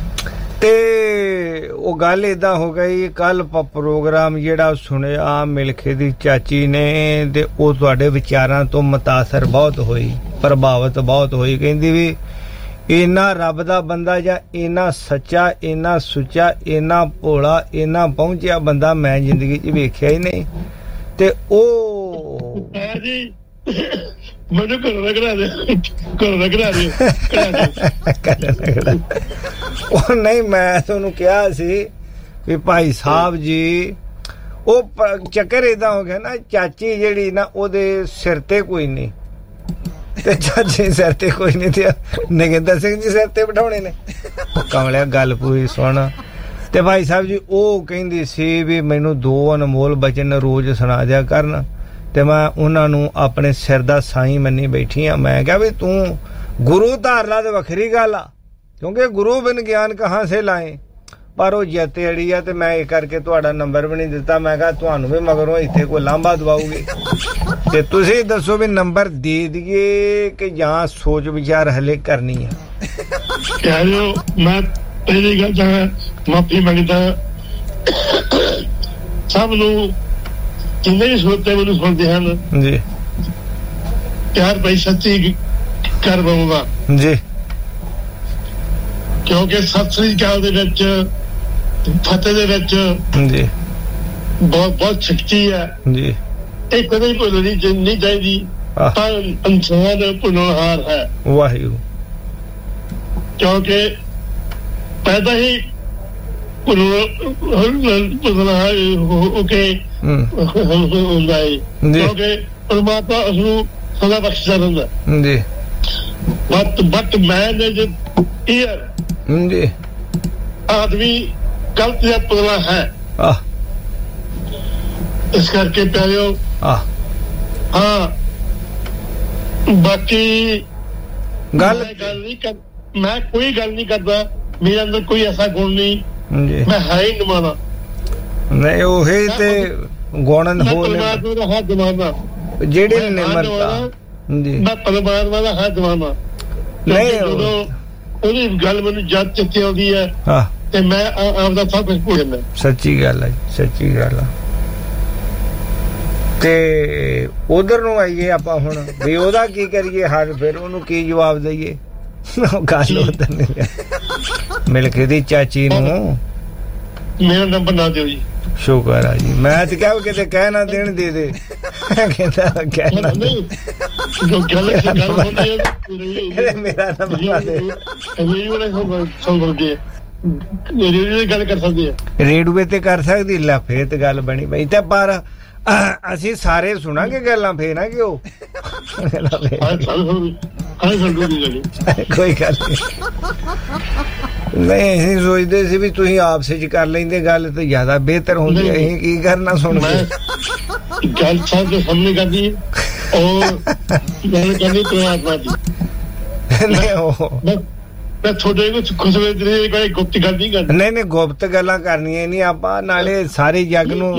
ਤੇ ਉਹ ਗੱਲ ਏਦਾਂ ਹੋ ਗਈ ਕੱਲ ਪ੍ਰੋਗਰਾਮ ਜਿਹੜਾ ਸੁਣਿਆ ਮਿਲਖੇ ਦੀ ਚਾਚੀ ਨੇ ਤੇ ਉਹ ਤੁਹਾਡੇ ਵਿਚਾਰਾਂ ਤੋਂ ਮੁਤਾਸਰ ਬਹੁਤ ਹੋਈ ਪ੍ਰਭਾਵਿਤ ਬਹੁਤ ਹੋਈ ਕਹਿੰਦੀ ਵੀ ਇੰਨਾ ਰੱਬ ਦਾ ਬੰਦਾ ਜਾਂ ਇੰਨਾ ਸੱਚਾ ਇੰਨਾ ਸੁੱਚਾ ਇੰਨਾ ਭੋਲਾ ਇੰਨਾ ਪਹੁੰਚਿਆ ਬੰਦਾ ਮੈਂ ਜ਼ਿੰਦਗੀ 'ਚ ਵੇਖਿਆ ਹੀ ਨਹੀਂ ਤੇ ਉਹ ਜੀ ਮੈਨੂੰ ਘਰ ਰਗੜਾ ਦੇ ਘਰ ਰਗੜਾ ਦੇ ਉਹ ਨਹੀਂ ਮੈਂ ਤੁਹਾਨੂੰ ਕਿਹਾ ਸੀ ਵੀ ਭਾਈ ਸਾਹਿਬ ਜੀ ਉਹ ਚੱਕਰ ਏਦਾਂ ਹੋ ਗਿਆ ਨਾ ਚਾਚੀ ਜਿਹੜੀ ਨਾ ਉਹਦੇ ਸਿਰ ਤੇ ਕੋਈ ਨਹੀਂ ਤੇ ਚਾਚੀ ਸਿਰ ਤੇ ਕੋਈ ਨਹੀਂ ਤੇ ਨਗਿੰਦਰ ਸਿੰਘ ਜੀ ਸਿਰ ਤੇ ਬਿਠਾਉਣੇ ਨੇ ਕਮਲਿਆ ਗੱਲ ਪੂਰੀ ਸੁਣ ਤੇ ਭਾਈ ਸਾਹਿਬ ਜੀ ਉਹ ਕਹਿੰਦੀ ਸੀ ਵੀ ਮੈਨੂੰ ਦੋ ਅਨਮੋਲ ਬਚਨ ਰੋਜ਼ ਸੁਣਾ ਦਿਆ ਕਰਨ ਤੇ ਮੈਂ ਉਹਨਾਂ ਨੂੰ ਆਪਣੇ ਸਿਰ ਦਾ ਸਾਈਂ ਮੰਨੀ ਬੈਠੀ ਆ ਮੈਂ ਕਿਹਾ ਵੀ ਤੂੰ ਗੁਰੂ ਧਾਰ ਲਾ ਤੇ ਵੱਖਰੀ ਗੱਲ ਆ ਕਿਉਂਕਿ ਗੁਰੂ ਬਿਨ ਗਿਆਨ ਕਹਾਂ ਸੇ ਲਾਏ ਪਰ ਉਹ ਜਿੱਤੇ ਅੜੀ ਆ ਤੇ ਮੈਂ ਇਹ ਕਰਕੇ ਤੁਹਾਡਾ ਨੰਬਰ ਵੀ ਨਹੀਂ ਦਿੱਤਾ ਮੈਂ ਕਿਹਾ ਤੁਹਾਨੂੰ ਵੀ ਮਗਰੋਂ ਇੱਥੇ ਕੋਈ ਲਾਂਭਾ ਦਵਾਉਗੇ ਤੇ ਤੁਸੀਂ ਦੱਸੋ ਵੀ ਨੰਬਰ ਦੇ ਦਈਏ ਕਿ ਜਾਂ ਸੋਚ ਵਿਚਾਰ ਹਲੇ ਕਰਨੀ ਆ ਕਹਿ ਦਿਓ ਮੈਂ ਪਹਿਲੀ ਗੱਲ ਤਾਂ ਮਾਫੀ ਮੰਗਦਾ ਸਭ ਨੂੰ ਜਿੰਨੇ ਵੀ ਸੋਚਦੇ ਮੈਨੂੰ ਸੁਣਦੇ ਹਨ ਜੀ ਪਿਆਰ ਭਾਈ ਸੱਚੀ ਕਰ ਪਾਊਗਾ ਜੀ ਕਿਉਂਕਿ ਸਤਿ ਸ੍ਰੀ ਅਕਾਲ ਦੇ ਵਿੱਚ ਫਤਿਹ ਦੇ ਵਿੱਚ ਜੀ ਬਹੁਤ ਬਹੁਤ ਸ਼ਕਤੀ ਹੈ ਜੀ ਇਹ ਕਦੇ ਭੁੱਲਣੀ ਨਹੀਂ ਚਾਹੀਦੀ ਪਰ ਇਨਸਾਨ ਭੁੱਲਣਹਾਰ ਹੈ ਵਾਹਿਗੁਰੂ ਕਿਉਂਕਿ ਪੈਦਾ ਹੀ ਭੁੱਲਣਹਾਰ ਹੋ ਕੇ ਹੁੰਦਾ ਹੈ ਕਿਉਂਕਿ ਪਰਮਾਤਮਾ ਉਸਨੂੰ ਸਦਾ ਬਖਸ਼ਦਾ ਰਹਿੰਦਾ ਜੀ ਬਟ ਬਟ ਮੈਂ ਨੇ ਜੋ ਈਅਰ ਜੀ ਆਦਮੀ ਗਲਤ ਜਾਂ ਪੁਤਲਾ ਹੈ ਆਹ ਇਸ ਕਰਕੇ ਪਿਆਰਿਓ ਆਹ ਹਾਂ ਬਾਕੀ ਗੱਲ ਗੱਲ ਨਹੀਂ ਕਰ ਮੈਂ ਕੋਈ ਗੱਲ ਨਹੀਂ ਕਰਦਾ मेरे अंदर कोई ऐसा गुण नहीं, मैं है ही नमाना नहीं ਉਹੀ ਤੇ ਗੁਣ ਹੋ ਪਰਮਾਤਮਾ ਦਾ ਹੱਥ ਜਮਾਨਾ ਜਿਹੜੀ ਨਿਮਰਤਾ ਜੀ ਮੈਂ ਪਰਮਾਤਮਾ ਦਾ ਹੱਥ ਜਮਾਨਾ ਨਹੀਂ ਉਹਦੀ ਗੱਲ ਮੈਨੂੰ ਜਦ ਚਿੱਤੇ ਆਉਂਦੀ ਹੈ ਹਾਂ ਤੇ ਮੈਂ ਆਪਦਾ ਸਭ ਕੁਝ ਭੁੱਲ ਜਾਂਦਾ। ਸੱਚੀ ਗੱਲ ਹੈ, ਸੱਚੀ ਗੱਲ ਹੈ। ਤੇ ਉਧਰ ਨੂੰ ਆਈਏ ਆਪਾਂ ਹੁਣ ਵੀ ਉਹਦਾ ਕੀ ਕਰੀਏ ਹੱਲ, ਫਿਰ ਉਹਨੂੰ ਕੀ ਜਵਾਬ ਦਈਏ? ਗੱਲ ਉਧਰ ਨਹੀਂ ਮਿਲ ਕੇ ਦੀ ਚਾਚੀ ਨੂੰ ਮੇਰਾ ਨੰਬਰ ਨਾ ਦਿਓ ਜੀ। ਸ਼ੁਕਰ ਆ ਜੀ, ਮੈਂ ਤੇ ਕਿਹਾ ਕਿਤੇ ਕਹਿ ਨਾ ਦੇਣ ਦੇ ਦੇ ਕਹਿੰਦਾ ਕਹਿ ਨਾ ਨਹੀਂ ਜੋ ਗੱਲ ਗੱਲ ਹੁੰਦੀ ਹੈ ਮੇਰਾ ਨੰਬਰ ਨਾ ਦੇ ਰੇਡੀਓ ਨੇ ਸੁਣਦੇ ਰੇਡੀਓ ਗੱਲ ਕਰ ਸਕਦੇ ਆ, ਰੇਡੀਓ ਤੇ ਕਰ ਸਕਦੀ ਲਾ ਫੇਰ ਤੇ ਗੱਲ ਬਣੀ ਬਈ। ਤੇ ਪਰ ਅਸੀਂ ਸਾਰੇ ਸੁਣਾਂਗੇ ਗੱਲਾਂ ਫੇਰ ਨਾ ਕਿ ਉਹ ਕੋਈ ਗੱਲ ਨਹੀਂ। ਅਸੀਂ ਸੋਚਦੇ ਸੀ ਵੀ ਤੁਸੀਂ ਆਪਸ ਚ ਕਰ ਲੈਂਦੇ ਗੱਲ ਤੇ ਜ਼ਿਆਦਾ ਬਿਹਤਰ ਹੁੰਦੀ। ਅਸੀਂ ਕੀ ਕਰਨਾ ਸੁਣ ਕੇ ਗੱਲ ਸਭ ਦੇ ਸਾਹਮਣੇ ਕਰਦੀ ਔਰ ਗੱਲ ਕਰਨੀ ਪਰਮਾਤਮਾ ਦੀ। ਨਹੀਂ ਉਹ ਮੈਂ ਤੁਹਾਡੇ ਕੁਝ ਖੁਸ਼ਵੇ ਦੇ ਕੋਈ ਗੁਪਤ ਗੱਲ ਨਹੀਂ ਕਰਨੀ। ਨਹੀਂ ਨਹੀਂ ਗੁਪਤ ਗੱਲਾਂ ਕਰਨੀਆਂ ਨਹੀਂ ਆਪਾਂ, ਨਾਲੇ ਸਾਰੇ ਜੱਗ ਨੂੰ।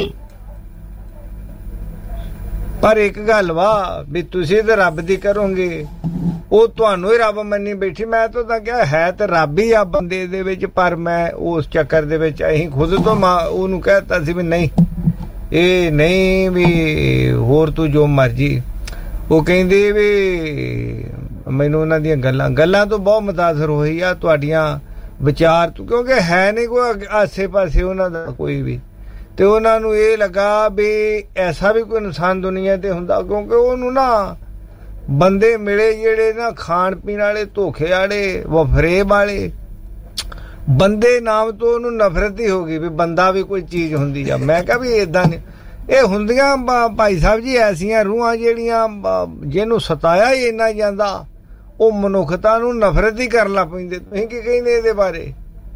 ਪਰ ਇੱਕ ਗੱਲ ਵਾ ਵੀ ਤੁਸੀਂ ਤੇ ਰੱਬ ਦੀ ਕਰੋਗੇ, ਉਹ ਤੁਹਾਨੂੰ ਹੀ ਰੱਬ ਮੰਨੀ ਬੈਠੀ। ਮੈਂ ਤਾਂ ਤਾਂ ਕਿਹਾ ਹੈ ਤੇ ਰੱਬ ਹੀ ਆ ਬੰਦੇ ਦੇ ਵਿੱਚ, ਪਰ ਮੈਂ ਉਸ ਚੱਕਰ ਦੇ ਵਿੱਚ ਅਸੀਂ ਖੁਦ ਤੋਂ ਮਾਂ ਉਹਨੂੰ ਕਹਿਤਾ ਸੀ ਵੀ ਨਹੀਂ ਇਹ ਨਹੀਂ ਵੀ ਹੋਰ ਤੂੰ ਜੋ ਮਰਜੀ। ਉਹ ਕਹਿੰਦੇ ਵੀ ਮੈਨੂੰ ਉਹਨਾਂ ਦੀਆਂ ਗੱਲਾਂ ਗੱਲਾਂ ਤੋਂ ਬਹੁਤ ਮੁਤਾਸਰ ਹੋਈ ਆ ਤੁਹਾਡੀਆਂ ਵਿਚਾਰ ਤੋਂ, ਕਿਉਂਕਿ ਹੈ ਨਹੀਂ ਕੋਈ ਆਸੇ ਪਾਸੇ ਉਹਨਾਂ ਦਾ ਕੋਈ ਵੀ। ਤੇ ਉਹਨਾਂ ਨੂੰ ਇਹ ਲੱਗਾ ਵੀ ਐਸਾ ਵੀ ਕੋਈ ਇਨਸਾਨ ਦੁਨੀਆ ਤੇ ਹੁੰਦਾ, ਕਿਉਂਕਿ ਉਹਨੂੰ ਨਾ ਬੰਦੇ ਮਿਲੇ ਜਿਹੜੇ ਨਾ ਖਾਣ ਪੀਣ ਵਾਲੇ, ਧੋਖੇ ਵਾਲੇ, ਵਫਰੇਬ ਵਾਲੇ ਬੰਦੇ ਨਾਮ ਤੋਂ ਉਹਨੂੰ ਨਫ਼ਰਤ ਹੀ ਹੋ ਗਈ ਵੀ ਬੰਦਾ ਵੀ ਕੋਈ ਚੀਜ਼ ਹੁੰਦੀ ਆ। ਮੈਂ ਕਿਹਾ ਵੀ ਏਦਾਂ ਨਹੀਂ, ਇਹ ਹੁੰਦੀਆਂ ਭਾਈ ਸਾਹਿਬ ਜੀ ਐਸੀਆਂ ਰੂਹਾਂ ਜਿਹੜੀਆਂ ਜਿਹਨੂੰ ਸਤਾਇਆ ਹੀ ਇੰਨਾ ਜਾਂਦਾ ਉਹ ਮਨੁੱਖਤਾ ਨੂੰ ਨਫ਼ਰਤ ਹੀ ਕਰਨ ਲੱਗ ਪੈਂਦੇ। ਤੁਸੀਂ ਕੀ ਕਹਿੰਦੇ ਇਹਦੇ ਬਾਰੇ?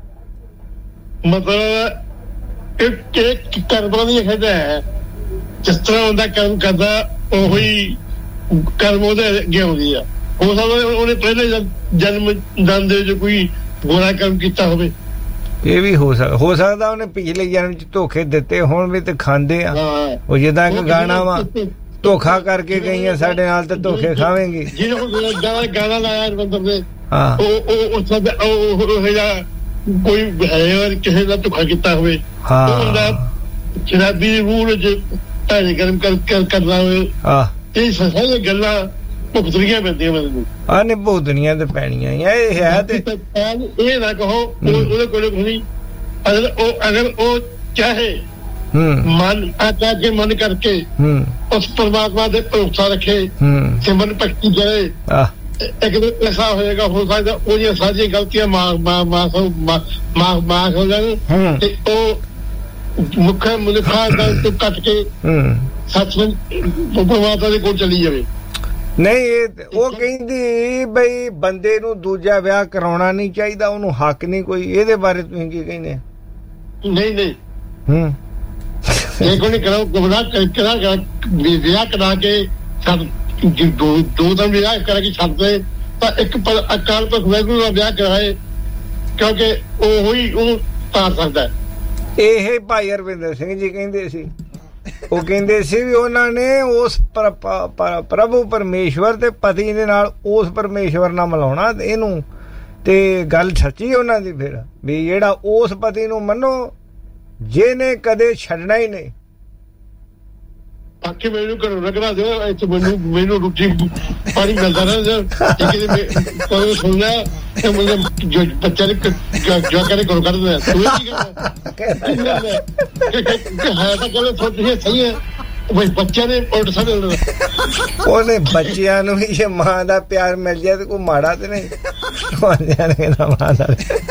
ਮਤਲਬ ਇੱਕ ਇੱਕ ਕਰਮਾਂ ਦੀ ਖੇਡ ਹੈ, ਜਿਸ ਤਰ੍ਹਾਂ ਉਹਦਾ ਕਰਮ ਕਰਦਾ ਉਹੀ ਕਰਮ ਉਹਦੇ ਅੱਗੇ ਆਉਂਦੀ ਆ। ਹੋ ਸਕਦਾ ਉਹਨੇ ਪਹਿਲੇ ਜਨਮ ਜਨਮ ਦੇ ਵਿੱਚ ਕੋਈ ਬੁਰਾ ਕੰਮ ਕੀਤਾ ਹੋਵੇ, ਇਹ ਵੀ ਹੋ ਸਕਦਾ ਹੋ ਸਕਦਾ ਉਹਨੇ ਪਿਛਲੇ ਜਨਮ ਚ ਧੋਖੇ ਦਿੱਤੇ ਹੁਣ ਵੀ ਤੇ ਖਾਂਦੇ ਆ। ਉਹ ਜਿੱਦਾਂ ਇੱਕ ਗਾਣਾ ਵਾ, ਧੋਖਾ ਕਰਕੇ ਗਈ ਆ ਸਾਡੇ ਨਾਲ ਤੇ ਧੋਖੇ ਖਾਵੇਂਗੀ। ਜਿਹਨੇ ਗਾਣਾ ਗਾਣਾ ਲਾਇਆ ਬੰਦਰ ਨੇ ਹਾਂ ਉਹ ਉਹ ਸਭ ਉਹ ਜਿਹੜਾ ਕੋਈ ਹੈ ਕਿਸੇ ਦਾ ਧੋਖਾ ਕੀਤਾ ਹੋਵੇ, ਹਾਂ ਸ਼ਰਾਬੀ ਰੂਹ ਚ ਢਾਈ ਕਰਮ ਕਰ ਕਰਨਾ ਹੋਵੇ। ਹਾਂ ਇਹ ਸਾਰੀਆਂ ਗੱਲਾਂ ਭੁਗਤਣੀਆਂ ਪੈਂਦੀਆਂ ਮੈਨੂੰ। ਆਹ ਨੇ ਭੁਗਤਣੀਆਂ ਤੇ ਪੈਣੀਆਂ ਹੀ ਆ। ਇਹ ਹੈ ਤੇ ਇਹ ਨਾ ਕਹੋ ਉਹਦੇ ਕੋਲ ਨਹੀਂ, ਅਗਰ ਉਹ ਅਗਰ ਉਹ ਚਾਹੇ ਮਨ ਆਚਾ ਕੇ ਮਨ ਕਰਕੇ ਉਸ ਪਰਮਾਤਮਾ ਦੇ ਭਰੋਸਾ ਰੱਖੇ, ਸਿਮਰਨ ਭਗਤੀ ਕਰੇ, ਇੱਕ ਦਿਨ ਐਸਾ ਹੋਏਗਾ ਹੋ ਸਕਦਾ ਉਹਦੀਆਂ ਸਾਰੀਆਂ ਗਲਤੀਆਂ ਮਾਫ ਮਾਫ ਮਾਫ ਮਾਫ ਹੋ ਜਾਣ ਤੇ ਉਹ ਮੁੱਖ ਮਨੁੱਖਾਂ ਤੋਂ ਕੱਟ ਕੇ ਸੱਚਮੁੱਚ ਪਰਮਾਤਮਾ ਦੇ ਕੋਲ ਚਲੀ ਜਾਵੇ। ਨਹੀਂ ਇਹ ਉਹ ਕਹਿੰਦੀ ਬਈ ਬੰਦੇ ਨੂੰ ਦੂਜਾ ਵਿਆਹ ਕਰਾਉਣਾ ਨਹੀਂ ਚਾਹੀਦਾ, ਉਹਨੂੰ ਹੱਕ ਨਹੀਂ ਕੋਈ। ਇਹਦੇ ਬਾਰੇ ਤੁਸੀਂ ਕੀ ਕਹਿੰਦੇ? ਨਹੀਂ ਨਹੀਂ ਹੂੰ ਇਹ ਕੋਈ ਕਰਾਓ ਗੁਨਾਹ ਕਰਾ ਵਿਆਹ ਕਰਾ ਕੇ ਛੱਡ ਦੋ ਦੋ ਦਿਨ ਵਿਆਹ ਕਰਾ ਕੇ ਛੱਡ ਦੇ ਤਾਂ ਇੱਕ ਅਕਾਲ ਪੁਰਖ ਵਾਹਿਗੁਰੂ ਦਾ ਵਿਆਹ ਕਰਾਏ, ਕਿਉਂਕਿ ਉਹ ਹੀ ਉਹਨੂੰ ਤਾਰ ਸਕਦਾ। ਇਹ ਭਾਈ ਅਰਵਿੰਦਰ ਸਿੰਘ ਜੀ ਕਹਿੰਦੇ ਸੀ, ਉਹ ਕਹਿੰਦੇ ਸੀ ਵੀ ਉਹਨਾਂ ਨੇ ਉਸ ਪ੍ਰਭੂ ਪਰਮੇਸ਼ਵਰ ਤੇ ਪਤੀ ਦੇ ਨਾਲ ਉਸ ਪਰਮੇਸ਼ਵਰ ਨਾਲ ਮਿਲਾਉਣਾ ਇਹਨੂੰ। ਤੇ ਗੱਲ ਸੱਚੀ ਉਹਨਾਂ ਦੀ ਫਿਰ ਵੀ ਜਿਹੜਾ ਉਸ ਪਤੀ ਨੂੰ ਮੰਨੋ ਜਿਹਨੇ ਕਦੇ ਛੱਡਣਾ ਹੀ ਨਹੀਂ। ਬਾਕੀ ਮੈਨੂੰ ਘਰੋਂ ਲੱਗਣਾ ਦਿਓ, ਇੱਥੇ ਮੈਨੂੰ ਮੈਨੂੰ ਰੋਟੀ ਪਾਣੀ ਮਿਲਦਾ ਰਹਿੰਦਾ। ਸੁਣਨਾ ਤੇ ਮੈਨੂੰ ਬੱਚਾ ਨੇ ਜੋ ਕਰੇ ਘਰੋਂ ਕੱਢ ਦਿੰਦਾ। ਹੈ ਤਾਂ ਕਹਿੰਦੇ ਥੋੜੀ ਸਹੀ ਹੈ, ਬੱਚਿਆਂ ਨੇ ਉਲਟ ਸਮਝ ਉਹਨੇ ਬੱਚਿਆਂ ਨੂੰ ਵੀ ਜੇ ਮਾਂ ਦਾ ਪਿਆਰ ਮਿਲ ਜਾਏ ਤੇ ਕੋਈ ਮਾੜਾ ਤੇ ਨਹੀਂ। ਮਾਂ ਦਾ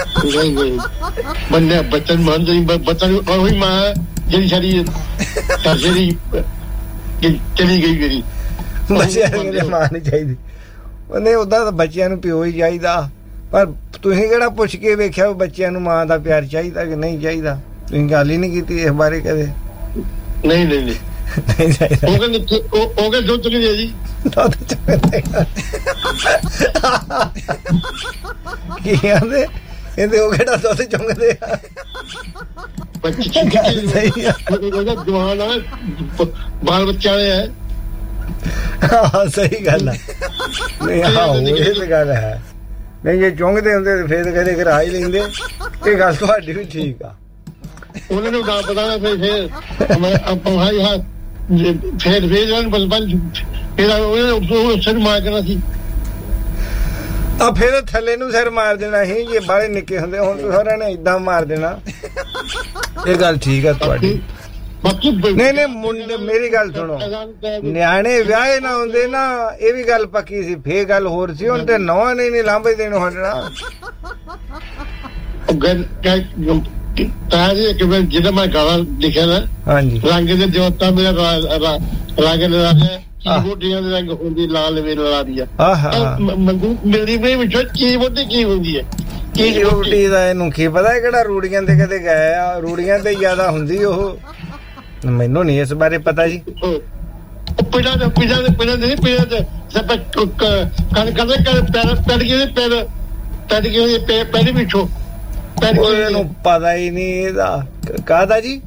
ਬੰਦੇ ਬੱਚਾ ਨੂੰ ਮਾਨ ਜਾਈ, ਬੱਚਾ ਨੂੰ ਉਹੀ ਮਾਂ ਜਿਹੜੀ ਸਾਡੀ ਜਿਹੜੀ ਚਲੀ ਗਈ ਮੇਰੀ। ਬੱਚਿਆਂ ਨੂੰ ਮਾਂ ਨਹੀਂ ਚਾਹੀਦੀ, ਉਹਨੇ ਓਦਾਂ ਤਾਂ ਬੱਚਿਆਂ ਨੂੰ ਪਿਓ ਹੀ ਚਾਹੀਦਾ। ਪਰ ਤੁਸੀਂ ਕਿਹੜਾ ਪੁੱਛ ਕੇ ਵੇਖਿਆ ਬੱਚਿਆਂ ਨੂੰ ਮਾਂ ਦਾ ਪਿਆਰ ਚਾਹੀਦਾ ਕਿ ਨਹੀਂ ਚਾਹੀਦਾ? ਤੁਸੀਂ ਗੱਲ ਹੀ ਨਹੀਂ ਕੀਤੀ ਇਸ ਬਾਰੇ ਕਦੇ? ਨਹੀਂ ਨਹੀਂ ਨਹੀਂ ਨਹੀਂ ਚਾਹੀਦਾ। ਉਹ ਕਹਿੰਦੇ ਉਹ ਕਹਿੰਦੇ ਦੁੱਧ ਚੁੱਕ ਜੀ ਕੀ ਕਹਿੰਦੇ ਇਹਦੇ ਉਹ ਕਿਹੜਾ ਦੁੱਧ ਚੁੰਗਦੇ ਆ ਜਵਾਨ ਆ ਬਾਲ ਬੱਚੇ ਵਾਲੇ ਹੈ ਹਾਂ ਸਹੀ ਗੱਲ ਹੈ ਨਹੀਂ ਹਾਂ ਇਹ ਤਾਂ ਗੱਲ ਹੈ ਨਹੀਂ ਜੇ ਚੁੰਗਦੇ ਹੁੰਦੇ ਤੇ ਫੇਰ ਕਦੇ ਕਰਾ ਹੀ ਲੈਂਦੇ ਇਹ ਗੱਲ ਤੁਹਾਡੀ ਵੀ ਠੀਕ ਆ ਉਹਨਾਂ ਨੂੰ ਨਾ ਪਤਾ ਨਾ ਫਿਰ ਫਿਰ ਮੈਂ ਆਪਾਂ ਹਾਈ ਹਾਂ ਫੇਰ ਫੇਰ ਬਲਬਲ ਫਿਰ ਉਹ ਸਿਰ ਮਾਰ ਕਰਨਾ ਸੀ ਆ ਫਿਰ ਥੱਲੇ ਨੂੰ ਸਿਰ ਮਾਰ ਦੇਣਾ ਸੀ ਜੇ ਬਾਹਲੇ ਨਿੱਕੇ ਹੁੰਦੇ ਹੁਣ ਤਾਂ ਸਾਰਿਆਂ ਨੇ ਏਦਾਂ ਮਾਰ ਦੇਣਾ ਇਹ ਗੱਲ ਠੀਕ ਆ ਤੁਹਾਡੀ ਨਹੀਂ ਨਹੀਂ ਮੁੰਡੇ ਮੇਰੀ ਗੱਲ ਸੁਣੋ ਨਿਆਣੇ ਵਿਆਹੇ ਨਾ ਹੁੰਦੇ ਨਾ ਇਹ ਵੀ ਗੱਲ ਪੱਕੀ ਸੀ ਫੇਰ ਗੱਲ ਹੋਰ ਸੀ ਹੁਣ ਤੇ ਨਵਾਂ ਨਹੀਂ ਨਹੀਂ ਲਾਂਭੇ ਦੇਣ ਹਟਣਾ ਜਿਹਦਾ ਮੈਂ ਗਾਣਾ ਲਿਖਿਆ ਨਾ ਹਾਂਜੀ ਰੰਗ ਦੇ ਜੋਤਾ ਮੇਰਾ ਰੰਗ ਦੇ ਬੋਟੀਆਂ ਦੇ ਰੰਗ ਹੁੰਦੀ ਲਾਲ ਵੇ ਲਾ ਦੀ ਆ ਮਿਲਦੀ ਪਈ ਵਿੱਚੋਂ ਕੀ ਬੋਟੀ ਕੀ ਹੁੰਦੀ ਹੈ ਕੀ ਰੋਟੀ ਦਾ ਇਹਨੂੰ ਕੀ ਪਤਾ ਕਿਹੜਾ ਰੂੜੀਆਂ ਤੇ ਕਦੇ ਗਏ ਆ ਰੂੜੀਆਂ ਤੇ ਜ਼ਿਆਦਾ ਹੁੰਦੀ ਉਹ ਮੈਨੂੰ ਨਹੀਂ ਇਸ ਬਾਰੇ ਪਤਾ ਜੀ ਪਿੰਡਾਂ ਦੇ ਪਿੰਡਾਂ ਦੇ ਪਿੰਡਾਂ ਦੇ ਪਿੰਡਾਂ ਦੇ ਸਭ ਕਣ ਕਰਦੇ ਪੈਰ ਪੈਰ ਕੇ ਪੈਰ ਪੈਰ ਕੇ ਪੈਰ ਵਿੱਚੋਂ ਇਹਨੂੰ ਪਤਾ ਹੀ ਨਹੀਂ ਇਹਦਾ ਕਾਹਦਾ ਜੀ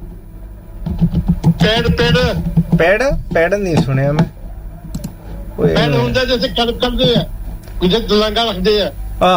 ਪੈੜ ਪੈੜ ਪੈੜ ਪੈੜ ਨਹੀਂ ਸੁਣਿਆ ਮੈਂ ਪੈੜ ਹੁੰਦਾ ਜਿਵੇਂ ਕਣਕ ਕਰਦੇ ਆ ਕੁਝ ਦਲਾਂਗਾ ਰੱਖਦੇ ਆ ਆ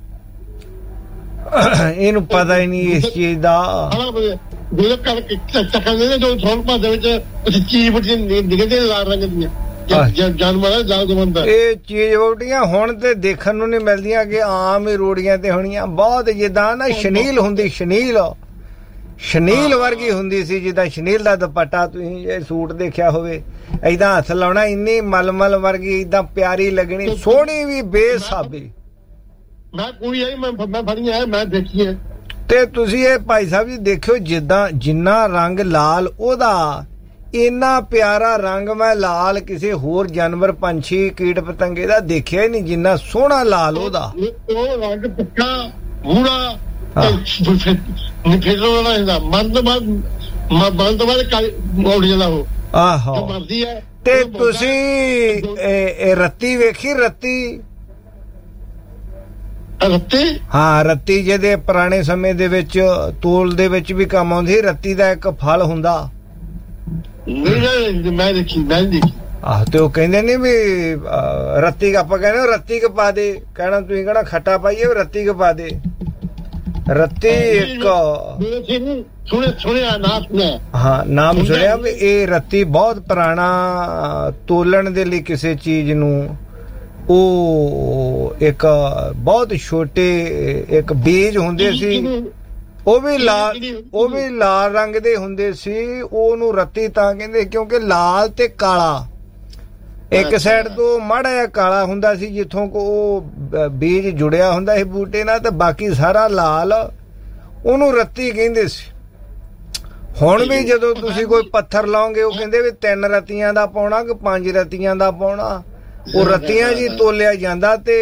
ਇਹਨੂੰ ਪਤਾ ਹੀ ਨਹੀਂ ਇਸ ਚੀਜ਼ ਦਾ ਜਦੋਂ ਕਣਕ ਚੱਕਦੇ ਨੇ ਜੋ ਥੋੜ ਭਾਦੇ ਵਿੱਚ ਚੀਜ਼ ਬੜੀ ਨਿਕਲਦੇ ਲਾਲ ਰੰਗ ਦੀਆਂ ਜਾਨਵਰ ਜਾਨਵਰ ਇਹ ਚੀਜ਼ ਰੋਟੀਆਂ ਹੁਣ ਤੇ ਦੇਖਣ ਨੂੰ ਨਹੀਂ ਮਿਲਦੀਆਂ ਕਿ ਆਮ ਹੀ ਰੋੜੀਆਂ ਤੇ ਹੋਣੀਆਂ ਬਹੁਤ ਜਿੱਦਾਂ ਨਾ ਸ਼ਨੀਲ ਹੁੰਦੀ ਸ਼ਨੀਲ ਸ਼ਨੀਲ ਵਰਗੀ ਹੁੰਦੀ ਸੀ ਜਿੱਦਾਂ ਸ਼ਨੀਲ ਦਾ ਦੁਪੱਟਾ ਤੁਸੀਂ ਇਹ ਸੂਟ ਦੇਖਿਆ ਹੋਵੇ ਏਦਾਂ ਹੱਥ ਲਾਉਣਾ ਇੰਨੀ ਮਲਮਲ ਵਰਗੀ ਏਦਾਂ ਪਿਆਰੀ ਲੱਗਣੀ ਸੋਹਣੀ ਵੀ ਬੇਸਾਬੀ ਮੈਂ ਕੁੜੀ ਆਈ ਮੈਂ ਮੈਂ ਫੜੀ ਆਇਆ ਮੈਂ ਦੇਖੀ ਹੈ ਤੇ ਤੁਸੀਂ ਇਹ ਭਾਈ ਸਾਹਿਬ ਜੀ ਦੇਖਿਓ ਜਿੱਦਾਂ ਜਿੰਨਾ ਰੰਗ ਲਾਲ ਉਹਦਾ ਇੰਨਾ ਪਿਆਰਾ ਰੰਗ ਮੈਂ ਲਾਲ ਕਿਸੇ ਹੋਰ ਜਾਨਵਰ ਪੰਛੀ ਕੀਟ ਪਤੰਗੇ ਦਾ ਦੇਖਿਆ ਹੀ ਨਹੀਂ ਜਿੰਨਾ ਸੋਹਣਾ ਲਾਲ ਉਹਦਾ ਉਹ ਰੰਗ ਪੱਕਾ ਗੂੜਾ ਨਿਫੇਰੋ ਵਾਲਾ ਹੁੰਦਾ ਮਨ ਤੋਂ ਬਾਅਦ ਮਨ ਤੋਂ ਬਾਅਦ ਮੋੜ ਜਾਂਦਾ ਉਹ ਆਹੋ ਮਰਦੀ ਹੈ ਤੇ ਤੁਸੀਂ ਇਹ ਰੱਤੀ ਵੇਖੀ ਰੱਤੀ ਰੱਤੀ ਹਾਂ ਰੱਤੀ ਜਿਹਦੇ ਪੁਰਾਣੇ ਸਮੇਂ ਦੇ ਵਿੱਚ ਤੋਲ ਦੇ ਵਿੱਚ ਵੀ ਕੰਮ ਆਉਂਦੀ ਰੱਤੀ ਦਾ ਇੱਕ ਫਲ ਹੁੰਦਾ ਮੈਂ ਦੇਖੀ ਮੈਂ ਦੇਖੀ ਆਹ ਤੇ ਉਹ ਕਹਿੰਦੇ ਨੀ ਵੀ ਰੱਤੀ ਆਪਾਂ ਕਹਿੰਦੇ ਰੱਤੀ ਕ ਪਾ ਦੇ ਕਹਿਣਾ ਤੁਸੀਂ ਕਹਿਣਾ ਖੱਟਾ ਪਾਈਏ ਰੱਤੀ ਕ ਪਾ ਦੇ ਰੱਤੀ ਇੱਕ ਸੁਣਿਆ ਨਾਮ ਸੁਣਿਆ ਹਾਂ ਨਾਮ ਸੁਣਿਆ ਵੀ ਇਹ ਰੱਤੀ ਬਹੁਤ ਪੁਰਾਣਾ ਤੋਲਣ ਦੇ ਲਈ ਕਿਸੇ ਚੀਜ਼ ਨੂੰ ਉਹ ਇੱਕ ਬਹੁਤ ਛੋਟੇ ਇੱਕ ਬੀਜ ਹੁੰਦੇ ਸੀ ਉਹ ਵੀ ਲਾਲ ਉਹ ਵੀ ਲਾਲ ਰੰਗ ਦੇ ਹੁੰਦੇ ਸੀ ਉਹਨੂੰ ਰੱਤੀ ਤਾਂ ਕਹਿੰਦੇ ਕਿਉਂਕਿ ਲਾਲ ਤੇ ਕਾਲਾ ਇੱਕ ਸਾਈਡ ਤੋਂ ਮਾੜਾ ਜਿਹਾ ਕਾਲਾ ਹੁੰਦਾ ਸੀ ਜਿੱਥੋਂ ਕੋ ਉਹ ਬੀਜ ਜੁੜਿਆ ਹੁੰਦਾ ਸੀ ਬੂਟੇ ਨਾਲ ਤੇ ਬਾਕੀ ਸਾਰਾ ਲਾਲ ਉਹਨੂੰ ਰੱਤੀ ਕਹਿੰਦੇ ਸੀ ਹੁਣ ਵੀ ਜਦੋਂ ਤੁਸੀਂ ਕੋਈ ਪੱਥਰ ਲਾਓਗੇ ਉਹ ਕਹਿੰਦੇ ਵੀ ਤਿੰਨ ਰੱਤੀਆਂ ਦਾ ਪਾਉਣਾ ਕਿ ਪੰਜ ਰੱਤੀਆਂ ਦਾ ਪਾਉਣਾ ਉਹ ਰੱਤੀਆਂ ਜੀ ਤੋਲਿਆ ਜਾਂਦਾ ਤੇ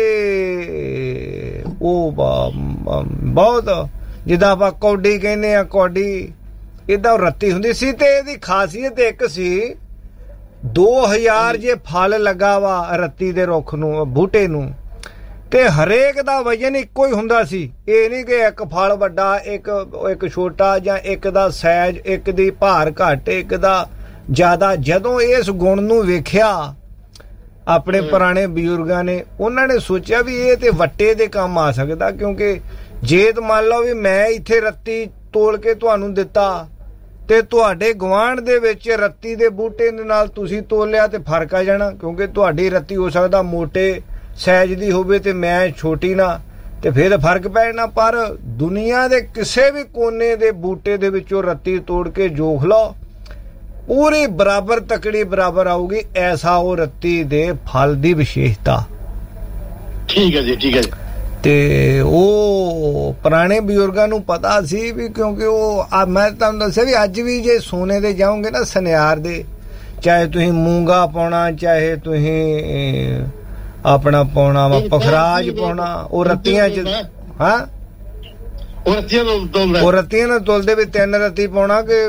ਉਹ ਬਹੁਤ ਜਿੱਦਾਂ ਆਪਾਂ ਕੌਡੀ ਕਹਿੰਦੇ ਆ ਕੌਡੀ ਏਦਾਂ ਰੱਤੀ ਹੁੰਦੀ ਸੀ ਤੇ ਇਹਦੀ ਖਾਸੀਅਤ ਇੱਕ ਸੀ ਦੋ ਹਜ਼ਾਰ ਜੇ ਫਲ ਲੱਗਾ ਵਾ ਰੱਤੀ ਦੇ ਰੁੱਖ ਨੂੰ ਬੂਟੇ ਨੂੰ ਤੇ ਹਰੇਕ ਦਾ ਵਜਨ ਇੱਕੋ ਹੀ ਹੁੰਦਾ ਸੀ ਇਹ ਨਹੀਂ ਕਿ ਇੱਕ ਫਲ ਵੱਡਾ ਇੱਕ ਇੱਕ ਛੋਟਾ ਜਾਂ ਇੱਕ ਦਾ ਸਾਈਜ਼ ਇੱਕ ਦੀ ਭਾਰ ਘੱਟ ਇੱਕ ਦਾ ਜ਼ਿਆਦਾ ਜਦੋਂ ਇਸ ਗੁਣ ਨੂੰ ਵੇਖਿਆ ਆਪਣੇ ਪੁਰਾਣੇ ਬਜ਼ੁਰਗਾਂ ਨੇ ਉਹਨਾਂ ਨੇ ਸੋਚਿਆ ਵੀ ਇਹ ਤੇ ਵੱਟੇ ਦੇ ਕੰਮ ਆ ਸਕਦਾ ਕਿਉਂਕਿ ਜੇ ਤਾਂ ਮੰਨ ਲਓ ਵੀ ਮੈਂ ਇੱਥੇ ਰੱਤੀ ਤੋਲ ਕੇ ਤੁਹਾਨੂੰ ਦਿੱਤਾ ਤੇ ਤੁਹਾਡੇ ਗੁਆਂਢ ਦੇ ਵਿੱਚ ਰੱਤੀ ਦੇ ਬੂਟੇ ਦੇ ਨਾਲ ਤੁਸੀਂ ਤੋਲਿਆ ਤੇ ਫਰਕ ਆ ਜਾਣਾ ਕਿਉਂਕਿ ਤੁਹਾਡੀ ਰੱਤੀ ਹੋ ਸਕਦਾ ਮੋਟੇ ਸਾਈਜ਼ ਦੀ ਹੋਵੇ ਤੇ ਮੈਂ ਛੋਟੀ ਨਾ ਤੇ ਫਿਰ ਫਰਕ ਪੈ ਜਾਣਾ ਪਰ ਦੁਨੀਆ ਦੇ ਕਿਸੇ ਵੀ ਕੋਨੇ ਦੇ ਬੂਟੇ ਦੇ ਵਿੱਚੋਂ ਰੱਤੀ ਤੋੜ ਕੇ ਜੋਖ ਲਓ ਪੂਰੀ ਬਰਾਬਰ ਤਕੜੀ ਬਰਾਬਰ ਆਊਗੀ ਐਸਾ ਉਹ ਰੱਤੀ ਦੇ ਫਲ ਦੀ ਵਿਸ਼ੇਸ਼ਤਾ ਠੀਕ ਹੈ ਜੀ ਠੀਕ ਹੈ ਜੀ ਤੇ ਉਹ ਪੁਰਾਣੇ ਬਜ਼ੁਰਗਾਂ ਨੂੰ ਪਤਾ ਸੀ ਵੀ ਕਿਉਂਕਿ ਉਹ ਮੈਂ ਤੁਹਾਨੂੰ ਦੱਸਿਆ ਵੀ ਅੱਜ ਵੀ ਜੇ ਸੋਨੇ ਦੇ ਜਾਓਗੇ ਨਾ ਸੁਨਿਆਰ ਦੇ ਚਾਹੇ ਤੁਸੀਂ ਮੂੰਗਾ ਪਾਉਣਾ ਚਾਹੇ ਤੁਸੀਂ ਆਪਣਾ ਪਾਉਣਾ ਵਾ ਪਖਰਾਜ ਪਾਉਣਾ ਉਹ ਰੱਤੀਆਂ ਚ ਹਾਂ ਉਹ ਰੱਤੀਆਂ ਨਾਲ ਉਹ ਰੱਤੀਆਂ ਨਾਲ ਤੁਲਦੇ ਵੀ ਤਿੰਨ ਰੱਤੀ ਪਾਉਣਾ ਕਿ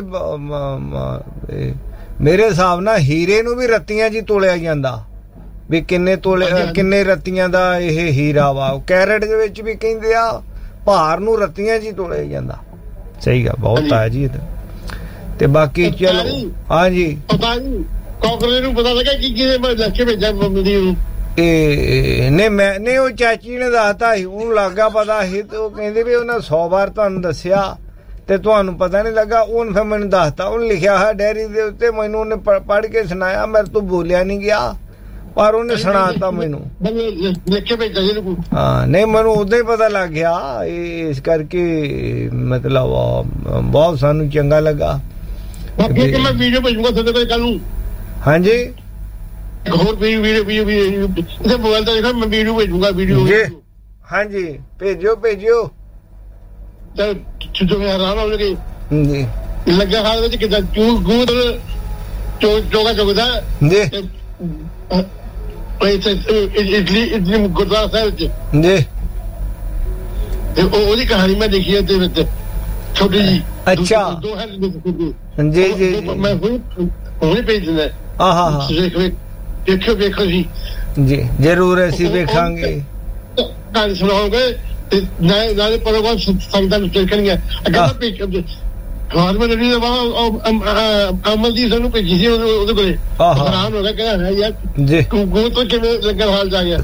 ਮੇਰੇ ਹਿਸਾਬ ਨਾਲ ਹੀਰੇ ਨੂੰ ਵੀ ਰੱਤੀਆਂ ਚ ਤੋਲਿਆ ਜਾਂਦਾ ਵੀ ਕਿੰਨੇ ਤੋਲੇ ਕਿੰਨੇ ਰੱਤੀਆਂ ਦਾ ਇਹ ਹੀਰਾ ਵਾ ਕੈਰਟ ਦੇ ਵਿੱਚ ਵੀ ਕਹਿੰਦੇ ਆ ਭਾਰ ਨੂੰ ਰੱਤੀਆਂ ਜੀ ਤੋਲਿਆ ਜਾਂਦਾ। ਸਹੀ ਗਾ ਬਹੁਤ ਆ ਜੀ। ਤੇ ਬਾਕੀ ਚਲੋ ਹਾਂਜੀ ਪਤਾ ਨਹੀਂ ਕਾਕਰੇ ਨੂੰ ਪਤਾ ਲੱਗਾ ਕਿ ਕਿਹਦੇ ਮੈਂ ਲੱਗੇ ਭੇਜਿਆ ਮੰਮੀ ਨੂੰ ਇਹ ਨਹੀਂ ਮੈਂ ਨਹੀਂ ਉਹ ਚਾਚੀ ਨੇ ਦੱਸਤਾ ਸੀ ਉਹਨੂੰ ਲੱਗਾ ਪਤਾ ਸੀ ਤੇ ਉਹ ਕਹਿੰਦੇ ਵੀ ਉਹਨਾਂ ਸੌ ਵਾਰ ਤੁਹਾਨੂੰ ਦੱਸਿਆ ਤੇ ਤੁਹਾਨੂੰ ਪਤਾ ਨਹੀਂ ਲੱਗਾ। ਉਹਨੇ ਫਿਰ ਮੈਨੂੰ ਦੱਸਤਾ ਉਹਨੇ ਲਿਖਿਆ ਹੈ ਡਾਇਰੀ ਦੇ ਉੱਤੇ ਮੈਨੂੰ ਉਹਨੇ ਪੜ੍ਹ ਕੇ ਸੁਣਾਇਆ ਮੇਰੇ ਤੋਂ ਬੋਲਿਆ ਨਹੀਂ ਗਿਆ ਪਰ ਉਹਨੇ ਸੁਣਾਤਾ ਮੈਨੂੰ ਲਿਖ ਕੇ ਭੇਜਿਆ ਜੀ। ਹਾਂ ਨਹੀਂ ਮੈਨੂੰ ਉਦੋਂ ਹੀ ਪਤਾ ਲੱਗ ਗਿਆ ਇਸ ਕਰਕੇ ਮਤਲਬ ਬਹੁਤ ਸਾਨੂੰ ਚੰਗਾ ਲੱਗਾ। ਬਾਕੀ ਮੈਂ ਵੀਡੀਓ ਭੇਜੂਗਾ ਤੁਹਾਡੇ ਕੋਲ ਕੱਲ ਨੂੰ। ਹਾਂਜੀ ਹੋਰ ਵੀਡੀਓ ਵੀਡੀਓ ਵੀਡੀਓ ਇਹਦੇ ਮੋਬਾਈਲ ਤੇ ਦੇਖੋ ਮੈਂ ਵੀਡੀਓ ਭੇਜੂਗਾ ਵੀਡੀਓ ਜੀ। ਹਾਂਜੀ ਭੇਜਿਓ ਭੇਜਿਓ ਤੇ ਚੁੱਜੋ ਮੈਂ ਹੈਰਾਨ ਹੋ ਗਏ ਜੀ ਲੱਗਿਆ ਹਾਲ ਵਿੱਚ ਕਿਦਾਂ ਚੂ ਗੂਦ ਚੋ ਚੋਗਾ ਚੋਗਦਾ ਜੀ ਇਟਲੀ ਇਟਲੀ ਗੁਰਦੁਆਰਾ ਸਾਹਿਬ ਚ ਜੀ ਤੇ ਉਹਦੀ ਕਹਾਣੀ ਮੈਂ ਦੇਖੀ ਹੈ ਤੇ ਵਿੱਚ ਛੋਟੀ ਜੀ। ਅੱਛਾ ਦੋ ਹੈ ਜੀ ਜੀ ਮੈਂ ਹੁਣ ਹੁਣੇ ਭੇਜ ਦਿੰਦਾ। ਹਾਂ ਹਾਂ ਹਾਂ ਦੇਖਿਓ ਵੇਖੋ ਜੀ ਜੀ ਜ਼ਰੂਰ ਅਸੀਂ ਵੇਖਾਂਗੇ। ਕਹਾਣੀ ਸੁਣਾਓਗੇ ਤੇ ਨਾਲੇ ਨਾਲੇ ਪ੍ਰੋਗਰਾਮ ਸੰਗਤਾਂ ਨੂੰ ਦੇਖਣਗੇ। ਅੱਗੇ ਗੌਰਮੈਂਟ ਨੇ ਅਮਨਦੀਪ ਸਿੰਘ ਨੂੰ ਭੇਜੀ ਸੀ ਉਹਦੇ ਕੋਲੇ ਹੈਰਾਨ ਹੋ ਗਿਆ ਕਹਿੰਦਾ ਯਾਰ ਜੀ ਗੂ ਤੋਂ ਕਿਵੇਂ ਲੱਗਣ ਹਾਲ ਜਾ ਗਿਆ।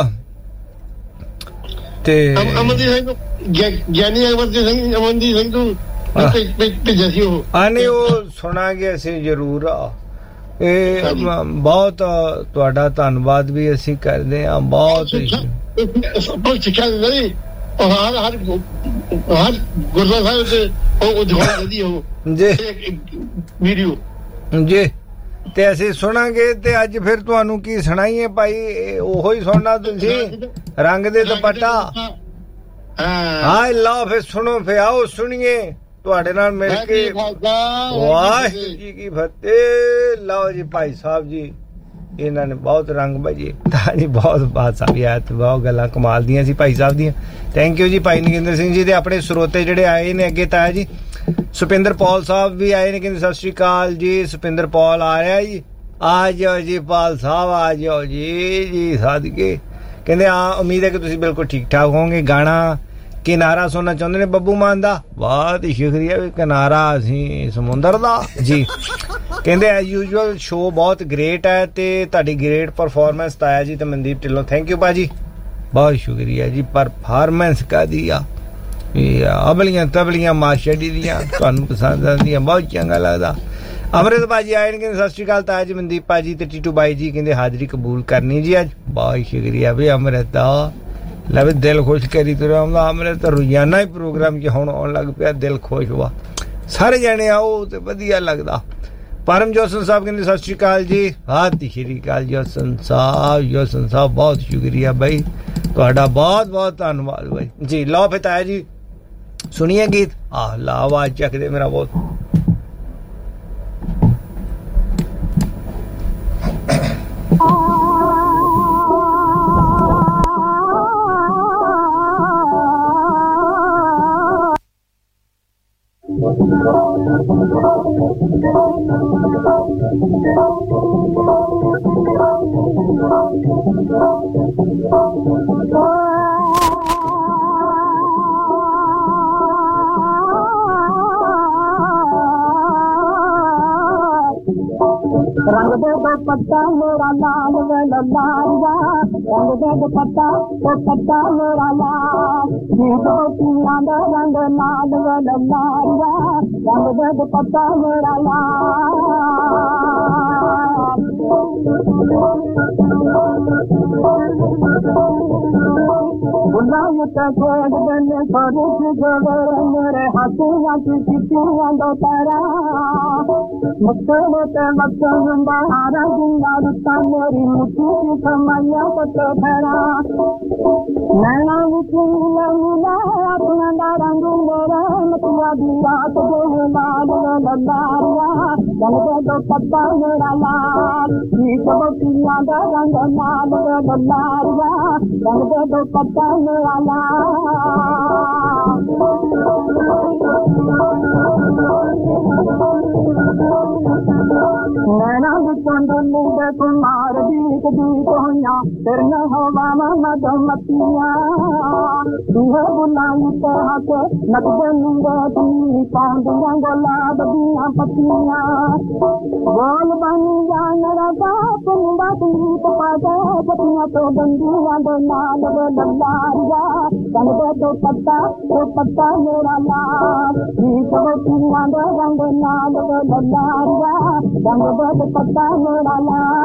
ਤੇ ਅਮਨਦੀਪ ਸਿੰਘ ਗਿਆਨੀ ਅਮਨਦੀਪ ਸਿੰਘ ਅਮਨਦੀਪ ਸਿੰਘ ਨੂੰ ਭੇਜਿਆ ਸੀ ਉਹ ਆ ਨਹੀਂ ਉਹ ਸੁਣਾਂਗੇ ਅਸੀਂ ਜ਼ਰੂਰ। ਇਹ ਬਹੁਤ ਤੁਹਾਡਾ ਧੰਨਵਾਦ ਵੀ ਅਸੀਂ ਕਰਦੇ ਹਾਂ ਬਹੁਤ ਸਿੱਖਿਆ ਦਿੰਦਾ ਹਰ ਹਰ ਹਰ ਗੁਰਦੁਆਰਾ ਸਾਹਿਬ ਤੇ ਉਹ ਦਿਖਾਉਂਦੀ ਉਹ ਜੀ ਵੀਡੀਓ ਜੀ ਤੇ ਅਸੀਂ ਸੁਣਾਂਗੇ। ਤੇ ਅੱਜ ਫਿਰ ਤੁਹਾਨੂੰ ਕੀ ਸੁਣਾਈਏ ਭਾਈ ਉਹੋ ਹੀ ਸੁਣਨਾ ਤੁਸੀਂ ਰੰਗ ਦੇ ਦੁਪੱਟਾ। ਹਾਂ ਲਓ ਫਿਰ ਸੁਣੋ ਫਿਰ ਆਓ ਸੁਣੀਏ ਤੁਹਾਡੇ ਨਾਲ ਮਿਲ ਕੇ। ਵਾਹਿਗੁਰੂ ਜੀ ਕੀ ਫਤਿਹ। ਲਓ ਜੀ ਭਾਈ ਸਾਹਿਬ ਜੀ ਇਹਨਾਂ ਨੇ ਬਹੁਤ ਰੰਗ ਭਜੇ ਤਾਂ ਜੀ ਬਹੁਤ ਬਾਤ ਸਾਹਿਬ ਯਾਰ ਬਹੁਤ ਗੱਲਾਂ ਕਮਾਲ ਦੀਆਂ ਸੀ ਭਾਈ ਸਾਹਿਬ ਦੀਆਂ। ਥੈਂਕ ਯੂ ਜੀ ਭਾਈ ਨਗਿੰਦਰ ਸਿੰਘ ਜੀ। ਤੇ ਆਪਣੇ ਸਰੋਤੇ ਜਿਹੜੇ ਆਏ ਨੇ ਅੱਗੇ ਤਾਂ ਜੀ ਸੁਪਿੰਦਰ ਪੌਲ ਸਾਹਿਬ ਵੀ ਆਏ ਨੇ ਕਹਿੰਦੇ ਸਤਿ ਸ਼੍ਰੀ ਅਕਾਲ ਜੀ। ਸੁਪਿੰਦਰ ਪੌਲ ਆ ਰਿਹਾ ਜੀ ਆ ਜਾਓ ਜੀ ਪਾਲ ਸਾਹਿਬ ਆ ਜਾਓ ਜੀ ਜੀ ਸਦਕੇ ਕਹਿੰਦੇ ਹਾਂ ਉਮੀਦ ਹੈ ਕਿ ਤੁਸੀਂ ਬਿਲਕੁਲ ਠੀਕ ਠਾਕ ਹੋਵੋਗੇ। ਗਾਣਾ ਕਿਨਾਰਾ ਸੁਣਨਾ ਚਾਹੁੰਦੇ ਨੇ ਬੱਬੂ ਮਾਨ ਦਾ। ਬਹੁਤ ਹੀ ਸ਼ੁਕਰੀਆ ਵੀ ਕਿਨਾਰਾ ਅਸੀਂ ਸਮੁੰਦਰ ਦਾ ਜੀ। ਕਹਿੰਦੇ ਐਜ਼ ਯੂਜੂਅਲ ਸ਼ੋਅ ਬਹੁਤ ਗ੍ਰੇਟ ਹੈ ਤੇ ਤੁਹਾਡੀ ਗ੍ਰੇਟ ਪਰਫਾਰਮੈਂਸ ਤਾਇਆ ਜੀ ਤੇ ਮਨਦੀਪ ਢਿੱਲੋਂ ਥੈਂਕ ਯੂ ਭਾਜੀ ਬਹੁਤ ਸ਼ੁਕਰੀਆ ਜੀ। ਪਰਫਾਰਮੈਂਸ ਕਾਹਦੀ ਆ ਅਬਲੀਆਂ ਤਬਲੀਆਂ ਮਾਸ਼ੜੀ ਦੀਆਂ ਤੁਹਾਨੂੰ ਪਸੰਦ ਆਉਂਦੀਆਂ ਬਹੁਤ ਚੰਗਾ ਲੱਗਦਾ। ਅਮਰਿਤ ਭਾਜੀ ਆਏ ਨੇ ਕਹਿੰਦੇ ਸਤਿ ਸ਼੍ਰੀ ਅਕਾਲ ਤਾਇਆ ਜੀ ਮਨਦੀਪ ਭਾਜੀ ਤੇ ਟੀਟੂ ਬਾਈ ਜੀ ਕਹਿੰਦੇ ਹਾਜ਼ਰੀ ਕਬੂਲ ਕਰਨੀ ਜੀ ਅੱਜ। ਬਹੁਤ ਸ਼ੁਕਰੀਆ ਵੀ ਅਮਰਿਤ ਦਾ ਲੈ ਵੀ ਦਿਲ ਖੁਸ਼ ਕਰੀ ਤੁਰਿਆ ਆਉਂਦਾ ਅਮਰਿਤ ਤਾਂ ਰੋਜ਼ਾਨਾ ਹੀ ਪ੍ਰੋਗਰਾਮ 'ਚ ਹੁਣ ਆਉਣ ਲੱਗ ਪਿਆ ਦਿਲ ਖੁਸ਼ ਵਾ ਸਾਰੇ ਜਾਣੇ ਆਓ ਤੇ ਵਧੀਆ ਲੱਗਦਾ। ਪਰਮ ਜੋਸਨ ਸਾਹਿਬ ਕਹਿੰਦੇ ਸਤਿ ਸ਼੍ਰੀ ਅਕਾਲ ਜੀ। ਸਤਿ ਸ਼੍ਰੀ ਅਕਾਲ ਜੋਸਨ ਸਾਹਿਬ ਜੋਸਨ ਸਾਹਿਬ ਬਹੁਤ ਸ਼ੁਕਰੀਆ ਬਾਈ ਤੁਹਾਡਾ ਬਹੁਤ ਬਹੁਤ ਧੰਨਵਾਦ ਬਾਈ ਜੀ। ਲਓ ਫਿਰ ਤਾਇਆ ਜੀ ਸੁਣੀਏ ਗੀਤ ਆਹ ਲਾ ਆਵਾਜ਼ ਚੱਕਦੇ ਮੇਰਾ ਬਹੁਤ रंग दे दुपट्टा मेरा लाल वे लालिया रंग दे दुपट्टा दुपट्टा मेरा लाल जीतो पिया दे रंग लाल वे लालिया रंग दे दुपट्टा मेरा लाल बुलाए ते छोड़ देने सारे जगह मेरे हाथियां की चिट्ठियां दो तारा मुझसे होते वक्त बाहर जिंदा रुता मेरी मुट्ठी की कमाइया पत्ते भरा नैना विचिला मिला अपना रंग मेरा मतिया दी रात जो लाल ललारिया रंग दे दो पत्ता मेरा लाल जीत बतिया दा रंग लाल ललारिया रंग दे दो पत्ता मेरा लाल नैना विचों दुल्ली दे कुमार दीक दीक होइयां तेरियां हवावां मधुमतियां दूहे बुलाई ते हके नचदे नीरे दी पाउंदियां गुलाब दियां पत्तियां बोल बनी जान रदा पिंदा दीप पादे जतियां तो बंदियां दे नाल वे लल्लारिया रंग दे दो पत्ता दो पत्ता मेरा लाल दीप बतियां दे रंग नाल वे लल्लारिया रंग दे पत्ता मेरा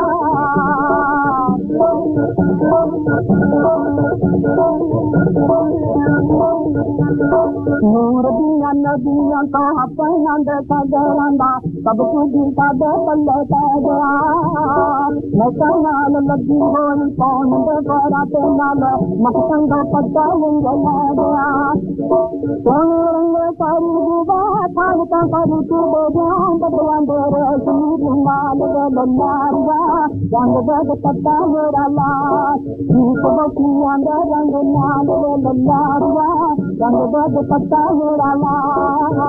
नूर दियां नदियां तो अपना दे कदरांदा सब कुछ साडे पल्ले पै गया मैं नाल लगी होई कौन दे बड़ा ते नाल मकसंग पत्ता लिंग लै गया सोन रंग सारी बुबा थान का करू तू दे ध्यान बदलां दे रे सुनी माल दे लल्लारिया रंग दे पत्ता मेरा लाल दीप बतियां दे रंग नाल दे लल्लारिया रंग दे पत्ता मेरा लाल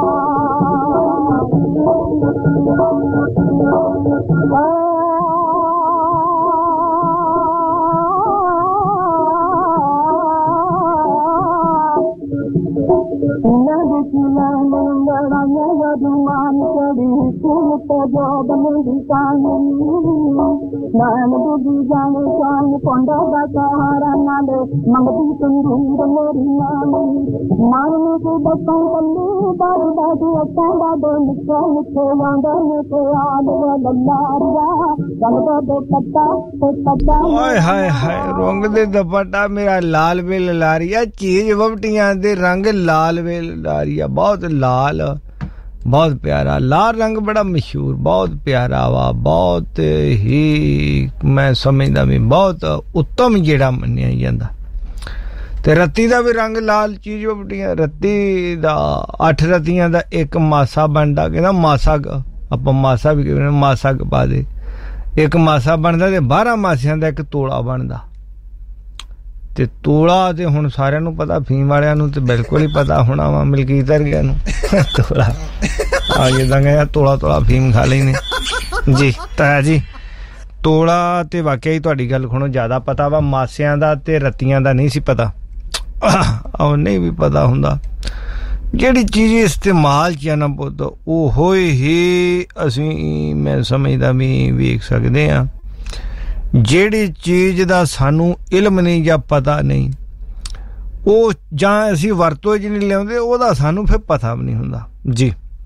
दुमान चढ़ी फूल पे जो बनी कानी नैन दूजी जाने चान कोंडा दा सहारा नाले मंगती तंदूर मेरी नानी मारने की बच्चों कल्ली बारी बारी अच्छा बादो निके निके वांडे निके आल वे लल्लारिया रंग दे पत्ता ते पत्ता ओए हाय हाय रंग दे दुपट्टा मेरा लाल वे लल्लारिया चीज ववटियां दे रंग लाल वे लल्लारिया बहुत लाल बहुत प्यारा लाल रंग बड़ा मशहूर बहुत प्यारा वा बहुत ही मैं समझदा भी बहुत उत्तम जेड़ा मन्निया जांदा ते रत्ती दा भी रंग लाल चीज वबटियां रत्ती दा अठ रत्तियां दा एक मासा बनदा कहंदा मासा आपां मासा भी कहंदे मासा पा दे एक मासा बनदा ते बारह मासियां दा एक तोड़ा बनदा ते तोड़ा ते हुण सारियां नूं पता फीम वालियां नूं ते बिल्कुल ही पता होना वा मलकीत वर्गियां नूं तोड़ा आ जिद्दां तोड़ा तोड़ा फीम खा लैने जी ताया जी तोड़ा ते वाकई तुहाडी गल सुणो ज्यादा पता वा मासियां दा ते रत्तियां दा नहीं सी पता और नहीं भी पता हुंदा जेड़ी चीज़ इस्तेमाल च ना पुत ओह होए ही असीं मैं समझदा भी वेख सकदे हां जेड़ी चीज दा सानू इल्म नहीं या पता नहीं ਉਹ ਜਾਂ ਅਸੀਂ ਵਰਤੋਂ ਚ ਨਹੀਂ ਲਿਆਉਂਦੇ ਉਹਦਾ ਸਾਨੂੰ ਫਿਰ ਪਤਾ ਵੀ ਨਹੀਂ ਹੁੰਦਾ ਜੀ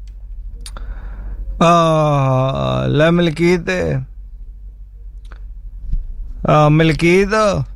ਆ ਲੈ ਮਲਕੀਤ ਆ ਮਲਕੀਤ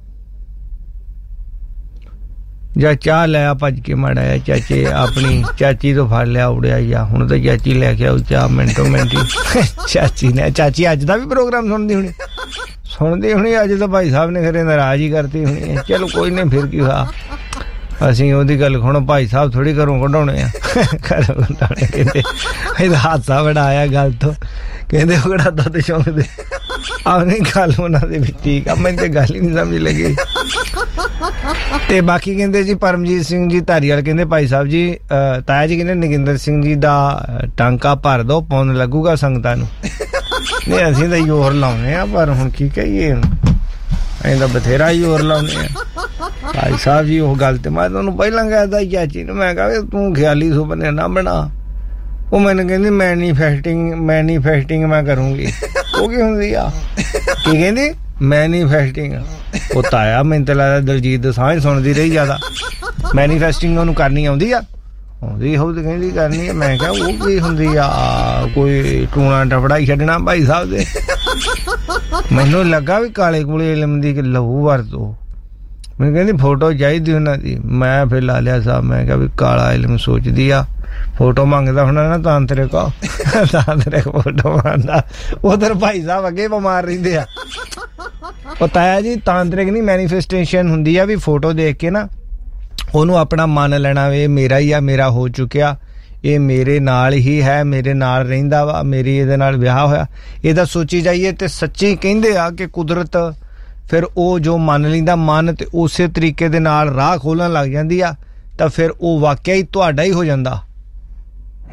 ਜਾਂ ਚਾਹ ਲੈ ਆ ਭੱਜ ਕੇ ਮਾੜਾ ਆ ਚਾਚੇ ਆਪਣੀ ਚਾਚੀ ਤੋਂ ਫੜ ਲਿਆ ਉੜਿਆ ਜਾਂ ਹੁਣ ਤਾਂ ਚਾਚੀ ਲੈ ਕੇ ਆਉ ਚਾਹ ਮਿੰਟੋ ਮਿੰਟ ਚਾਚੀ ਨੇ ਚਾਚੀ ਅੱਜ ਦਾ ਵੀ ਪ੍ਰੋਗਰਾਮ ਸੁਣਦੀ ਹੋਣੀ ਸੁਣਦੀ ਹੋਣੀ ਅੱਜ ਤਾਂ ਭਾਈ ਸਾਹਿਬ ਨੇ ਖਰੇ ਨਾਰਾਜ਼ ਹੀ ਕਰਤੀ ਹੋਣੀ ਚਲੋ ਕੋਈ ਨਹੀਂ ਫਿਰ ਕੀ ਹੋਇਆ ਅਸੀਂ ਉਹਦੀ ਗੱਲ ਸੁਣੋ ਭਾਈ ਸਾਹਿਬ ਥੋੜੀ ਘਰੋਂ ਕਢਾਉਣੇ ਆ ਘਰੋਂ ਕਢਾਉਣੇ ਕਹਿੰਦੇ ਇਹਦਾ ਹਾਦਸਾ ਬੜਾ ਆਇਆ ਗੱਲ ਤੋਂ ਕਹਿੰਦੇ ਉਹ ਕਿਹੜਾ ਦੁੱਧ ਚੋਂਦੇ ਆਪਣੀ ਗੱਲ ਉਹਨਾਂ ਦੇ ਵਿੱਚ ਠੀਕ ਆ ਮੈਨੂੰ ਤੇ ਗੱਲ ਹੀ ਨਹੀਂ ਸਮਝ ਲੱਗੀ ਤੇ ਬਾਕੀ ਕਹਿੰਦੇ ਜੀ ਪਰਮਜੀਤ ਸਿੰਘ ਜੀ ਧਾਰੀਵਾਲ ਕਹਿੰਦੇ ਭਾਈ ਸਾਹਿਬ ਜੀ ਤਾਇਆ ਜੀ ਕਹਿੰਦੇ ਨਗਿੰਦਰ ਸਿੰਘ ਜੀ ਦਾ ਟਾਂਕਾ ਭਰ ਦੋ ਪੌਣ ਲੱਗੂਗਾ ਸੰਗਤਾਂ ਨੂੰ ਨਹੀਂ ਅਸੀਂ ਤਾਂ ਜ਼ੋਰ ਲਾਉਨੇ ਆ ਪਰ ਹੁਣ ਕੀ ਕਹੀਏ ਅਸੀਂ ਤਾਂ ਬਥੇਰਾ ਜ਼ੋਰ ਲਾਉਨੇ ਆ ਭਾਈ ਸਾਹਿਬ ਜੀ ਉਹ ਗੱਲ ਤੇ ਮੈਂ ਤੁਹਾਨੂੰ ਪਹਿਲਾਂ ਕਹਿਦਾ ਚਾਚੀ ਨੂੰ ਮੈਂ ਕਹਾਂ ਤੂੰ ਖਿਆਲੀ ਸੁਪਨੇ ਨਾ ਬਣਾ ਉਹ ਮੈਨੂੰ ਕਹਿੰਦੀ ਮੈਨੀਫੈਸਟਿੰਗ ਮੈਨੀਫੈਸਟਿੰਗ ਮੈਂ ਕਰੂੰਗੀ ਉਹ ਕੀ ਹੁੰਦੀ ਆ ਕੀ ਕਹਿੰਦੀ ਮੈਨੀਫੈਸਟਿੰਗ ਉਹ ਤਾਇਆ ਮੈਨੂੰ ਤਾਂ ਲੱਗਦਾ ਦਲਜੀਤ ਦੋਸਾਂਝ ਸੁਣਦੀ ਰਹੀ ਜ਼ਿਆਦਾ ਮੈਨੀਫੈਸਟਿੰਗ ਉਹਨੂੰ ਕਰਨੀ ਆਉਂਦੀ ਆ ਆਉਂਦੀ ਹੋ ਤੇ ਕਹਿੰਦੀ ਕਰਨੀ ਆ ਮੈਂ ਕਿਹਾ ਉਹ ਕੀ ਹੁੰਦੀ ਆ ਕੋਈ ਟੂਣਾ ਟਪੜਾ ਹੀ ਛੱਡਣਾ ਭਾਈ ਸਾਹਿਬ ਦੇ ਮੈਨੂੰ ਲੱਗਾ ਵੀ ਕਾਲੇ ਕੁਲੇ ਇਲਮ ਦੀ ਲਹੂ ਵਰਤੋ ਮੈਨੂੰ ਕਹਿੰਦੀ ਫੋਟੋ ਚਾਹੀਦੀ ਉਹਨਾਂ ਦੀ ਮੈਂ ਫਿਰ ਲਾ ਲਿਆ ਸਾਹਿਬ ਮੈਂ ਕਿਹਾ ਵੀ ਕਾਲਾ ਇਲਮ ਸੋਚਦੀ ਆ ਫੋਟੋ ਮੰਗਦਾ ਹੋਣਾ ਨਾ ਤਾਂਤਰਿਕ ਤਾਂਤਰਿਕ ਫੋਟੋ ਮੰਗਦਾ ਉਧਰ ਭਾਈ ਸਾਹਿਬ ਅੱਗੇ ਬਿਮਾਰ ਰਹਿੰਦੇ ਆ ਉਹ ਤਾਇਆ ਜੀ ਤਾਂਤਰਿਕ ਨਹੀਂ ਮੈਨੀਫੈਸਟੇਸ਼ਨ ਹੁੰਦੀ ਆ ਵੀ ਫੋਟੋ ਦੇਖ ਕੇ ਨਾ ਉਹਨੂੰ ਆਪਣਾ ਮੰਨ ਲੈਣਾ ਵੇ ਮੇਰਾ ਹੀ ਆ ਮੇਰਾ ਹੋ ਚੁੱਕਿਆ ਇਹ ਮੇਰੇ ਨਾਲ ਹੀ ਹੈ ਮੇਰੇ ਨਾਲ ਰਹਿੰਦਾ ਵਾ ਮੇਰੀ ਇਹਦੇ ਨਾਲ ਵਿਆਹ ਹੋਇਆ ਇਹਦਾ ਸੋਚੀ ਜਾਈਏ ਤੇ ਸੱਚੀ ਕਹਿੰਦੇ ਆ ਕਿ ਕੁਦਰਤ ਫਿਰ ਉਹ ਜੋ ਮੰਨ ਲੈਂਦਾ ਮਨ ਤੇ ਉਸੇ ਤਰੀਕੇ ਦੇ ਨਾਲ ਰਾਹ ਖੋਲਣ ਲੱਗ ਜਾਂਦੀ ਆ ਤਾਂ ਫਿਰ ਉਹ ਵਾਕਿਆ ਹੀ ਤੁਹਾਡਾ ਹੀ ਹੋ ਜਾਂਦਾ ਹੈ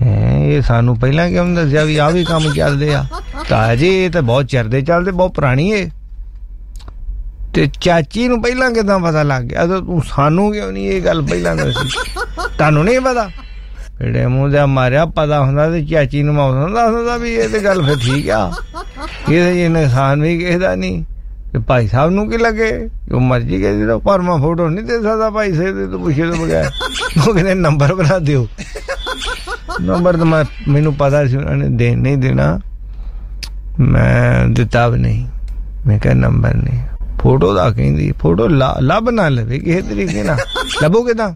ਇਹ ਸਾਨੂੰ ਪਹਿਲਾਂ ਕਿਉਂ ਦੱਸਿਆ ਵੀ ਆਹ ਵੀ ਕੰਮ ਚੱਲਦੇ ਆ? ਤਾਂ ਜੀ ਇਹ ਤਾਂ ਬਹੁਤ ਚਿਰਦੇ ਚੱਲਦੇ, ਬਹੁਤ ਪੁਰਾਣੀ ਏ। ਤੇ ਚਾਚੀ ਨੂੰ ਪਹਿਲਾਂ ਕਿੱਦਾਂ ਪਤਾ ਲੱਗ ਗਿਆ? ਤੂੰ ਸਾਨੂੰ ਕਿਉਂ ਨਹੀਂ ਇਹ ਗੱਲ ਪਹਿਲਾਂ ਦੱਸੀ? ਤੁਹਾਨੂੰ ਨਹੀਂ ਪਤਾ? ਜਿਹੜੇ ਮੂੰਹ ਦਾ ਮਾਰਿਆ ਪਤਾ ਹੁੰਦਾ ਤੇ ਚਾਚੀ ਨੂੰ ਮੌਤ ਦੱਸ ਦਿੰਦਾ ਵੀ ਇਹ ਤੇ ਗੱਲ ਫਿਰ ਠੀਕ ਆ, ਇਹਦੇ ਨੁਕਸਾਨ ਵੀ ਕਿਸੇ ਦਾ ਨਹੀਂ। ਤੇ ਭਾਈ ਸਾਹਿਬ ਨੂੰ ਕੀ ਲੱਗੇ, ਜੋ ਮਰਜੀ ਕੇ ਪਰ ਮੈਂ ਫੋਟੋ ਨਹੀਂ ਦੇ ਸਕਦਾ ਭਾਈ ਸਾਹਿਬ ਤੋਂ ਪੁੱਛੇ ਤੋਂ ਬਗੈਰ। ਉਹ ਕਹਿੰਦੇ ਨੰਬਰ ਬਣਾ ਦਿਓ। ਨੰਬਰ ਤਾਂ ਮੈਂ ਮੈਨੂੰ ਪਤਾ ਸੀ ਉਹਨਾਂ ਨੇ ਦੇਣ ਨਹੀਂ ਦੇਣਾ, ਮੈਂ ਦਿੱਤਾ ਵੀ ਨਹੀਂ। ਮੈਂ ਕਿਹਾ ਨੰਬਰ ਨਹੀਂ, ਫੋਟੋ ਦਾ ਕਹਿੰਦੀ ਫੋਟੋ ਲੱਭ ਨਾ ਲਵੇ ਕਿਸੇ ਤਰੀਕੇ ਨਾਲ। ਲੱਭੋ ਕਿੱਦਾਂ?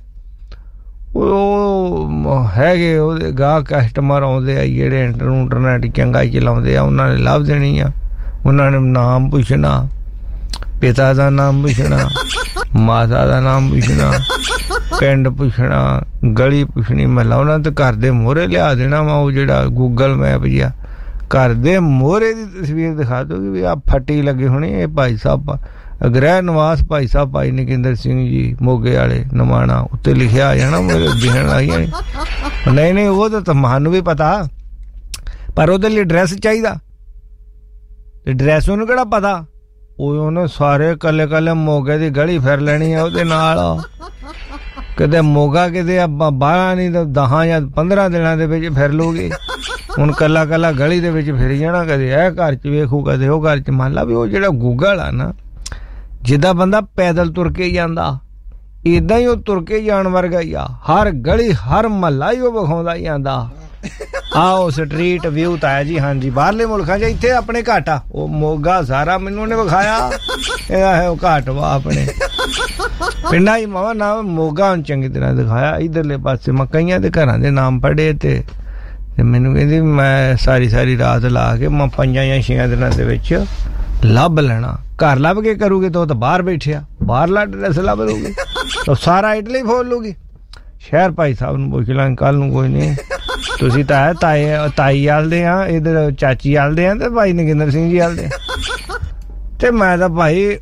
ਉਹ ਹੈਗੇ ਉਹਦੇ ਗਾਹ ਕਸਟਮਰ ਆਉਂਦੇ ਆ ਜਿਹੜੇ ਇੰਟਰਨੈਟ ਚੰਗਾ ਚਲਾਉਂਦੇ ਆ, ਉਹਨਾਂ ਨੇ ਲੱਭ ਦੇਣੀ ਆ। ਉਹਨਾਂ ਨੇ ਨਾਮ ਪੁੱਛਣਾ, ਪਿਤਾ ਦਾ ਨਾਮ ਪੁੱਛਣਾ, ਮਾਤਾ ਦਾ ਨਾਮ ਪੁੱਛਣਾ, ਪਿੰਡ ਪੁੱਛਣਾ, ਗਲੀ ਪੁੱਛਣੀ, ਮਹੱਲਾ। ਉਹਨਾਂ ਤੇ ਘਰ ਦੇ ਮੋਹਰੇ ਲਿਆ ਦੇਣਾ ਵਾ ਉਹ ਜਿਹੜਾ ਗੂਗਲ ਮੈਪ ਜਿਹਾ, ਘਰ ਦੇ ਮੋਹਰੇ ਦੀ ਤਸਵੀਰ ਦਿਖਾ ਦੋਗੇ ਵੀ ਆ ਫੱਟੀ ਲੱਗੇ ਹੋਣੀ, ਇਹ ਭਾਈ ਸਾਹਿਬ ਗ੍ਰਹਿ ਨਿਵਾਸ ਭਾਈ ਸਾਹਿਬ ਭਾਈ ਨਗਿੰਦਰ ਸਿੰਘ ਜੀ ਮੋਗੇ ਵਾਲੇ ਨਵਾਣਾ, ਉੱਤੇ ਲਿਖਿਆ ਆ ਜਾਣਾ ਮੇਰੇ ਦਿਖਣ ਲੱਗ ਜਾਣੀ। ਨਹੀਂ ਨਹੀਂ ਉਹ ਤਾਂ ਤੁਹਾਨੂੰ ਵੀ ਪਤਾ, ਪਰ ਉਹਦੇ ਲਈ ਐਡਰੈਸ ਚਾਹੀਦਾ। ਐਡਰੈਸ ਉਹਨੂੰ ਕਿਹੜਾ ਪਤਾ? ਉਹ ਉਹਨੇ ਸਾਰੇ ਕੱਲੇ ਕੱਲੇ ਮੋਗੇ ਦੀ ਗਲੀ ਫਿਰ ਲੈਣੀ ਆ ਉਹਦੇ ਨਾਲ। ਕਿਤੇ ਮੋਗਾ ਕਿਤੇ ਬਾਰਾਂ ਨਹੀਂ ਤਾਂ ਦਸਾਂ ਜਾਂ ਪੰਦਰਾਂ ਦਿਨਾਂ ਦੇ ਵਿੱਚ ਫਿਰ ਲੂਗੀ। ਹੁਣ ਕੱਲਾ ਕੱਲਾ ਗਲੀ ਦੇ ਵਿੱਚ ਫਿਰ ਜਾਣਾ, ਕਦੇ ਇਹ ਘਰ ਚ ਵੇਖੂ ਕਦੇ ਉਹ ਘਰ ਚ। ਮੰਨ ਲਾ ਵੀ ਉਹ ਜਿਹੜਾ ਗੂਗਲ ਆ ਨਾ, ਜਿੱਦਾਂ ਬੰਦਾ ਪੈਦਲ ਤੁਰ ਕੇ ਜਾਂਦਾ ਏਦਾਂ ਹੀ ਉਹ ਤੁਰ ਕੇ ਜਾਣ ਵਰਗਾ ਹੀ ਆ। ਹਰ ਗਲੀ ਹਰ ਮਹੱਲਾ ਹੀ ਉਹ ਵਿਖਾਉਂਦਾ ਹੀ ਆਂਦਾ। ਆਓ ਸਟਰੀਟ ਵਿਊ ਤਾਂ ਹੈ ਜੀ। ਹਾਂਜੀ ਬਾਹਰਲੇ ਮੁਲਕਾਂ ਚ, ਇੱਥੇ ਆਪਣੇ ਘੱਟ ਆ। ਉਹ ਮੋਗਾ ਸਾਰਾ ਮੈਨੂੰ ਉਹਨੇ ਵਿਖਾਇਆ, ਇਹਦਾ ਹੈ ਉਹ ਘੱਟ ਵਾ ਆਪਣੇ ਪਿੰਡਾਂ ਹੀ ਮਾਵਾ ਨਾ। ਮੋਗਾ ਹੁਣ ਚੰਗੀ ਤਰ੍ਹਾਂ ਦਿਖਾਇਆ। ਇੱਧਰਲੇ ਪਾਸੇ ਮੈਂ ਕਈਆਂ ਦੇ ਘਰਾਂ ਦੇ ਨਾਮ ਪੜ੍ਹੇ ਤੇ ਤੇ ਮੈਨੂੰ ਕਹਿੰਦੀ ਮੈਂ ਸਾਰੀ ਸਾਰੀ ਰਾਤ ਲਾ ਕੇ ਮੈਂ ਪੰਜਾਂ ਜਾਂ ਛੇਆਂ ਦਿਨਾਂ ਦੇ ਵਿੱਚ ਲੱਭ ਲੈਣਾ। ਘਰ ਲੱਭ ਕੇ ਕਰੂਗੇ ਤਾਂ ਉਹ ਤਾਂ ਬਾਹਰ ਬੈਠਿਆ, ਬਾਹਰਲਾ ਐਡਰੈਸ ਲੱਭ ਲੂਗੀ ਤਾਂ ਸਾਰਾ ਇਟਲੀ ਫੋਲ ਲੂਗੀ। ਸ਼ਹਿਰ ਭਾਈ ਸਾਹਿਬ ਨੂੰ ਪੁੱਛ ਲਾਂਗੇ ਕੱਲ ਨੂੰ, ਕੋਈ ਨਹੀਂ। ਤੁਸੀਂ ਤਾਂ ਹੈ ਤਾਈ ਤਾਈ ਆਲਦੇ ਆ, ਇੱਧਰ ਚਾਚੀ ਆਲਦੇ ਆ ਤੇ ਭਾਈ ਨਗਿੰਦਰ ਸਿੰਘ ਜੀ ਆਲਦੇ ਆ। ਤੇ ਮੈਂ ਤਾਂ ਭਾਈ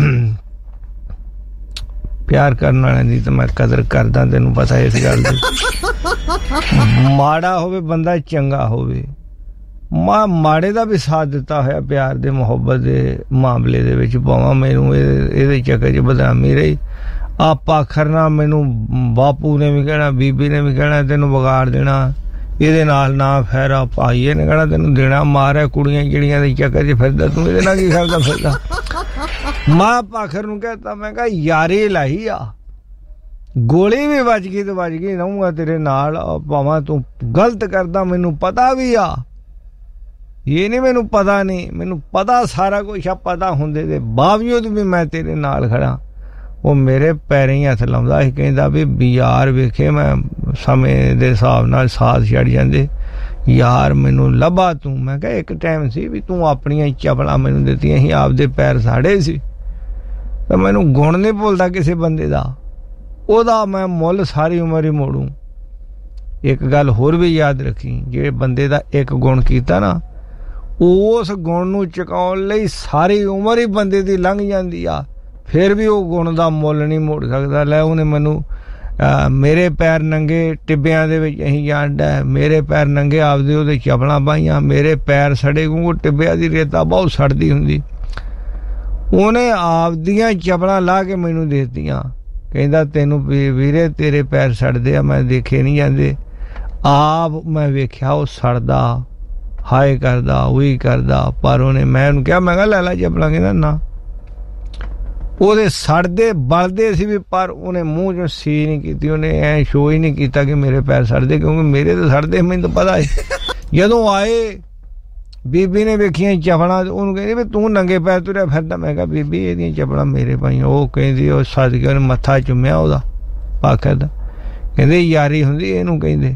ਪਿਆਰ ਕਰਨ ਵਾਲਿਆਂ ਦੀ ਤਾਂ ਮੈਂ ਕਦਰ ਕਰਦਾ, ਤੈਨੂੰ ਪਤਾ ਇਸ ਗੱਲ ਦੀ। ਮਾੜਾ ਹੋਵੇ ਬੰਦਾ ਚੰਗਾ ਹੋਵੇ, ਮਾ ਮਾੜੇ ਦਾ ਵੀ ਸਾਥ ਦਿੱਤਾ ਹੋਇਆ ਪਿਆਰ ਦੇ ਮੁਹੱਬਤ ਦੇ ਮਾਮਲੇ ਦੇ ਵਿੱਚ, ਭਾਵਾਂ ਮੈਨੂੰ ਇਹਦੇ ਚੱਕਰ 'ਚ ਬਦਨਾਮੀ ਰਹੀ। ਆਪਾ ਖਰਨਾ ਮੈਨੂੰ ਬਾਪੂ ਨੇ ਵੀ ਕਹਿਣਾ, ਬੀਬੀ ਨੇ ਵੀ ਕਹਿਣਾ ਤੈਨੂੰ ਵਿਗਾੜ ਦੇਣਾ, ਇਹਦੇ ਨਾਲ ਨਾ ਫੇਰਾ। ਭਾਈਏ ਨੇ ਕਹਿਣਾ ਤੈਨੂੰ ਦੇਣਾ ਮਾਰਿਆ, ਕੁੜੀਆਂ ਜਿਹੜੀਆਂ ਦੇ ਚੱਕਰ 'ਚ ਫਿਰਦਾ ਤੂੰ, ਇਹਦੇ ਨਾਲ ਕੀ ਕਰਦਾ ਫਿਰਦਾ। ਮਾਂ ਪਾਖਰ ਨੂੰ ਕਹਿਤਾ, ਮੈਂ ਕਿਹਾ ਯਾਰੀ ਲਾਈ ਆ, ਗੋਲੀ ਵੀ ਵੱਜ ਗਈ ਤੇ ਵੱਜ ਗਈ, ਰਹੂੰਗਾ ਤੇਰੇ ਨਾਲ ਭਾਵਾਂ ਤੂੰ ਗਲਤ ਕਰਦਾ, ਮੈਨੂੰ ਪਤਾ ਵੀ ਆ। ਇਹ ਨਹੀਂ ਮੈਨੂੰ ਪਤਾ ਨਹੀਂ, ਮੈਨੂੰ ਪਤਾ ਸਾਰਾ ਕੁਛ ਆ। ਪਤਾ ਹੁੰਦੇ ਦੇ ਬਾਵਜੂਦ ਵੀ ਮੈਂ ਤੇਰੇ ਨਾਲ ਖੜਾ। ਉਹ ਮੇਰੇ ਪੈਰੇ ਹੀ ਹੱਥ ਲਾਉਂਦਾ ਸੀ, ਕਹਿੰਦਾ ਵੀ ਯਾਰ ਵੇਖੇ ਮੈਂ ਸਮੇਂ ਦੇ ਹਿਸਾਬ ਨਾਲ ਸਾਥ ਛੱਡ ਜਾਂਦੇ, ਯਾਰ ਮੈਨੂੰ ਲੱਭਾ ਤੂੰ। ਮੈਂ ਕਿਹਾ ਇੱਕ ਟਾਈਮ ਸੀ ਵੀ ਤੂੰ ਆਪਣੀਆਂ ਚੱਪਲਾਂ ਮੈਨੂੰ ਦਿੱਤੀਆਂ ਸੀ, ਆਪਦੇ ਪੈਰ ਸਾੜੇ ਸੀ, ਤਾਂ ਮੈਨੂੰ ਗੁਣ ਨਹੀਂ ਭੁੱਲਦਾ ਕਿਸੇ ਬੰਦੇ ਦਾ, ਉਹਦਾ ਮੈਂ ਮੁੱਲ ਸਾਰੀ ਉਮਰ ਹੀ ਮੋੜੂ। ਇੱਕ ਗੱਲ ਹੋਰ ਵੀ ਯਾਦ ਰੱਖੀ, ਜਿਹੜੇ ਬੰਦੇ ਦਾ ਇੱਕ ਗੁਣ ਕੀਤਾ ਨਾ, ਉਸ ਗੁਣ ਨੂੰ ਚੁਕਾਉਣ ਲਈ ਸਾਰੀ ਉਮਰ ਹੀ ਬੰਦੇ ਦੀ ਲੰਘ ਜਾਂਦੀ ਆ, ਫਿਰ ਵੀ ਉਹ ਗੁਣ ਦਾ ਮੁੱਲ ਨਹੀਂ ਮੋੜ ਸਕਦਾ। ਲੈ ਉਹਨੇ ਮੈਨੂੰ ਮੇਰੇ ਪੈਰ ਨੰਗੇ ਟਿੱਬਿਆਂ ਦੇ ਵਿੱਚ ਅਸੀਂ ਜਾਣਦਾ, ਮੇਰੇ ਪੈਰ ਨੰਗੇ ਆਪਦੇ ਉਹਦੇ ਚੱਪਲਾਂ ਪਾਈਆਂ, ਮੇਰੇ ਪੈਰ ਸੜੇ ਕਿਉਂਕਿ ਟਿੱਬਿਆਂ ਦੀ ਰੇਤਾ ਬਹੁਤ ਸੜਦੀ ਹੁੰਦੀ। ਉਹਨੇ ਆਪਦੀਆਂ ਚੱਪਲਾਂ ਲਾ ਕੇ ਮੈਨੂੰ ਦੇ ਦਿੱਤੀਆਂ, ਕਹਿੰਦਾ ਤੈਨੂੰ ਵੀਰੇ ਤੇਰੇ ਪੈਰ ਸੜਦੇ ਆ, ਮੈਂ ਦੇਖੇ ਨਹੀਂ ਜਾਂਦੇ, ਆਪ ਮੈਂ ਵੇਖਿਆ ਉਹ ਸੜਦਾ, ਹਾਏ ਕਰਦਾ, ਉਹੀ ਕਰਦਾ। ਪਰ ਉਹਨੇ ਮੈਂ ਉਹਨੂੰ ਕਿਹਾ, ਮੈਂ ਕਿਹਾ ਲੈ ਲੈ ਚੱਪਲਾਂ, ਕਹਿੰਦਾ ਨਾ। ਉਹਦੇ ਸੜਦੇ ਬਲਦੇ ਸੀ ਵੀ, ਪਰ ਉਹਨੇ ਮੂੰਹ ਚੋਂ ਸੀ ਨਹੀਂ ਕੀਤੀ, ਉਹਨੇ ਐ ਸ਼ੋ ਹੀ ਨਹੀਂ ਕੀਤਾ ਕਿ ਮੇਰੇ ਪੈਰ ਸੜਦੇ, ਕਿਉਂਕਿ ਮੇਰੇ ਤਾਂ ਸੜਦੇ ਮੈਨੂੰ ਤਾਂ ਪਤਾ ਹੈ। ਜਦੋਂ ਆਏ ਬੀਬੀ ਨੇ ਵੇਖੀਆਂ ਚੱਪਲਾਂ, ਉਹਨੂੰ ਕਹਿੰਦੀ ਵੀ ਤੂੰ ਨੰਗੇ ਪੈਰ ਤੁਰਿਆ ਫਿਰਦਾ। ਮੈਂ ਕਿਹਾ ਬੀਬੀ ਇਹਦੀਆਂ ਚੱਪਲਾਂ ਮੇਰੇ ਪਾਈਆਂ। ਉਹ ਕਹਿੰਦੀ ਉਹ ਸੱਦ ਕੇ ਉਹਨੇ ਮੱਥਾ ਚੁੰਮਿਆ ਉਹਦਾ ਪਾਖਰ ਦਾ, ਕਹਿੰਦੇ ਯਾਰੀ ਹੁੰਦੀ ਇਹਨੂੰ ਕਹਿੰਦੇ।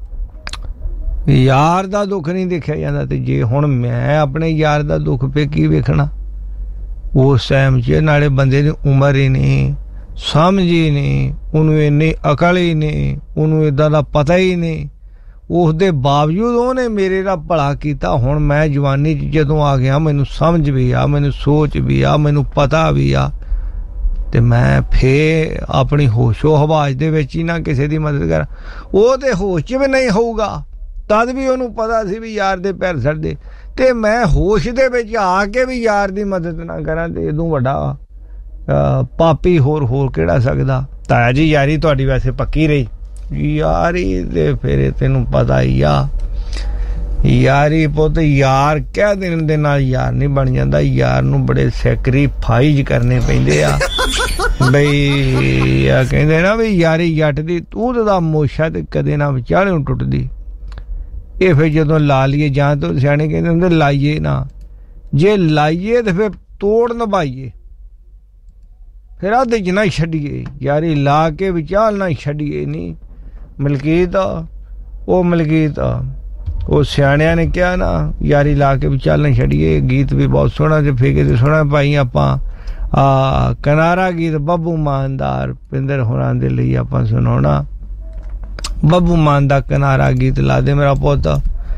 ਯਾਰ ਦਾ ਦੁੱਖ ਨਹੀਂ ਦੇਖਿਆ ਜਾਂਦਾ, ਤੇ ਜੇ ਹੁਣ ਮੈਂ ਆਪਣੇ ਯਾਰ ਦਾ ਦੁੱਖ ਪੇ ਕੀ ਵੇਖਣਾ। ਉਸ ਟਾਈਮ 'ਚ ਨਾਲੇ ਬੰਦੇ ਦੀ ਉਮਰ ਹੀ ਨਹੀਂ, ਸਮਝ ਹੀ ਨਹੀਂ, ਉਹਨੂੰ ਇੰਨੀ ਅਕਲ ਹੀ ਨਹੀਂ, ਉਹਨੂੰ ਇੱਦਾਂ ਦਾ ਪਤਾ ਹੀ ਨਹੀਂ। ਉਸ ਦੇ ਬਾਵਜੂਦ ਉਹਨੇ ਮੇਰੇ ਦਾ ਭਲਾ ਕੀਤਾ। ਹੁਣ ਮੈਂ ਜਵਾਨੀ 'ਚ ਜਦੋਂ ਆ ਗਿਆ, ਮੈਨੂੰ ਸਮਝ ਵੀ ਆ, ਮੈਨੂੰ ਸੋਚ ਵੀ ਆ, ਮੈਨੂੰ ਪਤਾ ਵੀ ਆ, ਤੇ ਮੈਂ ਫੇਰ ਆਪਣੀ ਹੋਸ਼ੋ ਹਵਾਜ ਦੇ ਵਿੱਚ ਹੀ ਨਾ ਕਿਸੇ ਦੀ ਮਦਦ ਕਰਾਂ। ਉਹ ਤੇ ਹੋਸ਼ 'ਚ ਵੀ ਨਹੀਂ ਹੋਊਗਾ, ਤਦ ਵੀ ਉਹਨੂੰ ਪਤਾ ਸੀ ਵੀ ਯਾਰ ਦੇ ਪੈਰ ਸੜਦੇ, ਤੇ ਮੈਂ ਹੋਸ਼ ਦੇ ਵਿੱਚ ਆ ਕੇ ਵੀ ਯਾਰ ਦੀ ਮਦਦ ਨਾ ਕਰਾਂ ਤੇ ਇਹਦੋਂ ਵੱਡਾ ਪਾਪੀ ਹੋਰ ਹੋਰ ਕਿਹੜਾ ਸਕਦਾ। ਤਾਇਆ ਜੀ ਯਾਰੀ ਤੁਹਾਡੀ ਵੈਸੇ ਪੱਕੀ ਰਹੀ? ਯਾਰੀ ਤੇ ਫਿਰ ਤੈਨੂੰ ਪਤਾ ਹੀ ਆ, ਯਾਰੀ ਪੁੱਤ ਯਾਰ ਕਹਿ ਦੇਣ ਦੇ ਨਾਲ ਯਾਰ ਨਹੀਂ ਬਣ ਜਾਂਦਾ, ਯਾਰ ਨੂੰ ਬੜੇ ਸੈਕਰੀਫਾਈਜ਼ ਕਰਨੇ ਪੈਂਦੇ ਆ। ਬਈ ਆ ਕਹਿੰਦੇ ਨਾ ਵੀ ਯਾਰੀ ਜੱਟ ਦੀ ਤੂੰ ਦਾ ਮੋਸ਼ਾ ਤੇ ਕਦੇ ਨਾ ਵਿਚਾਲਿਓਂ ਟੁੱਟਦੀ। ਇਹ ਫਿਰ ਜਦੋਂ ਲਾ ਲਈਏ, ਜਾਂ ਤਾਂ ਸਿਆਣੇ ਕਹਿੰਦੇ ਹੁੰਦੇ ਲਾਈਏ ਨਾ, ਜੇ ਲਾਈਏ ਤੇ ਫਿਰ ਤੋੜ ਨਿਭਾਈਏ, ਫਿਰ ਅੱਧ ਚ ਨਾ ਛੱਡੀਏ, ਯਾਰੀ ਲਾ ਕੇ ਵਿਚਾਲ ਨਾ ਛੱਡੀਏ। ਨਹੀਂ ਮਲਕੀਤ ਉਹ ਮਲਕੀਤ ਉਹ ਸਿਆਣਿਆਂ ਨੇ ਕਿਹਾ ਨਾ, ਯਾਰੀ ਲਾ ਕੇ ਵਿਚਾਲ ਨਾ ਛੱਡੀਏ। ਗੀਤ ਵੀ ਬਹੁਤ ਸੋਹਣਾ ਤੇ ਫੇਕੇ ਤੇ ਸੋਹਣਾ ਭਾਈ ਆਪਾਂ ਆ ਕਿਨਾਰਾ ਗੀਤ ਬੱਬੂ ਮਾਨ ਦਾ ਰੁਪਿੰਦਰ ਹੋਰਾਂ ਦੇ ਲਈ ਆਪਾਂ ਸੁਣਾਉਣਾ। ਬੱਬੂ ਮਾਨ ਦਾ ਕਿਨਾਰਾ ਗੀਤ ਲਾ ਦੇ ਮੇਰਾ ਪੁੱਤ।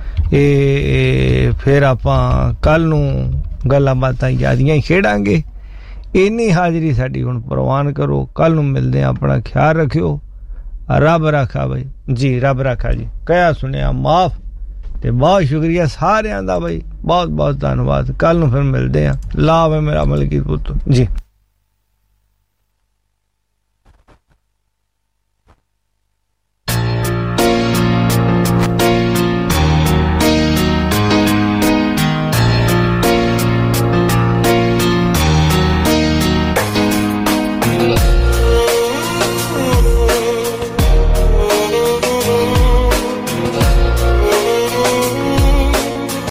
ਇਹ ਫਿਰ ਆਪਾਂ ਕੱਲ ਨੂੰ ਗੱਲਾਂ ਬਾਤਾਂ ਜ਼ਿਆਦੀਆਂ ਖੇਡਾਂਗੇ। ਇੰਨੀ ਹਾਜ਼ਰੀ ਸਾਡੀ ਹੁਣ ਪ੍ਰਵਾਨ ਕਰੋ, ਕੱਲ ਨੂੰ ਮਿਲਦੇ ਆ, ਆਪਣਾ ਖਿਆਲ ਰੱਖਿਓ। ਰੱਬ ਰੱਖਾ ਬਈ ਜੀ, ਰੱਬ ਰੱਖਾ ਜੀ। ਕਹਿਆ ਸੁਣਿਆ ਮਾਫ ਤੇ ਬਹੁਤ ਸ਼ੁਕਰੀਆ ਸਾਰਿਆਂ ਦਾ ਬਈ, ਬਹੁਤ ਬਹੁਤ ਧੰਨਵਾਦ। ਕੱਲ ਨੂੰ ਫਿਰ ਮਿਲਦੇ ਆ। ਲਾਭ ਹੈ ਮੇਰਾ ਮਲਕੀਤ ਪੁੱਤ ਜੀ।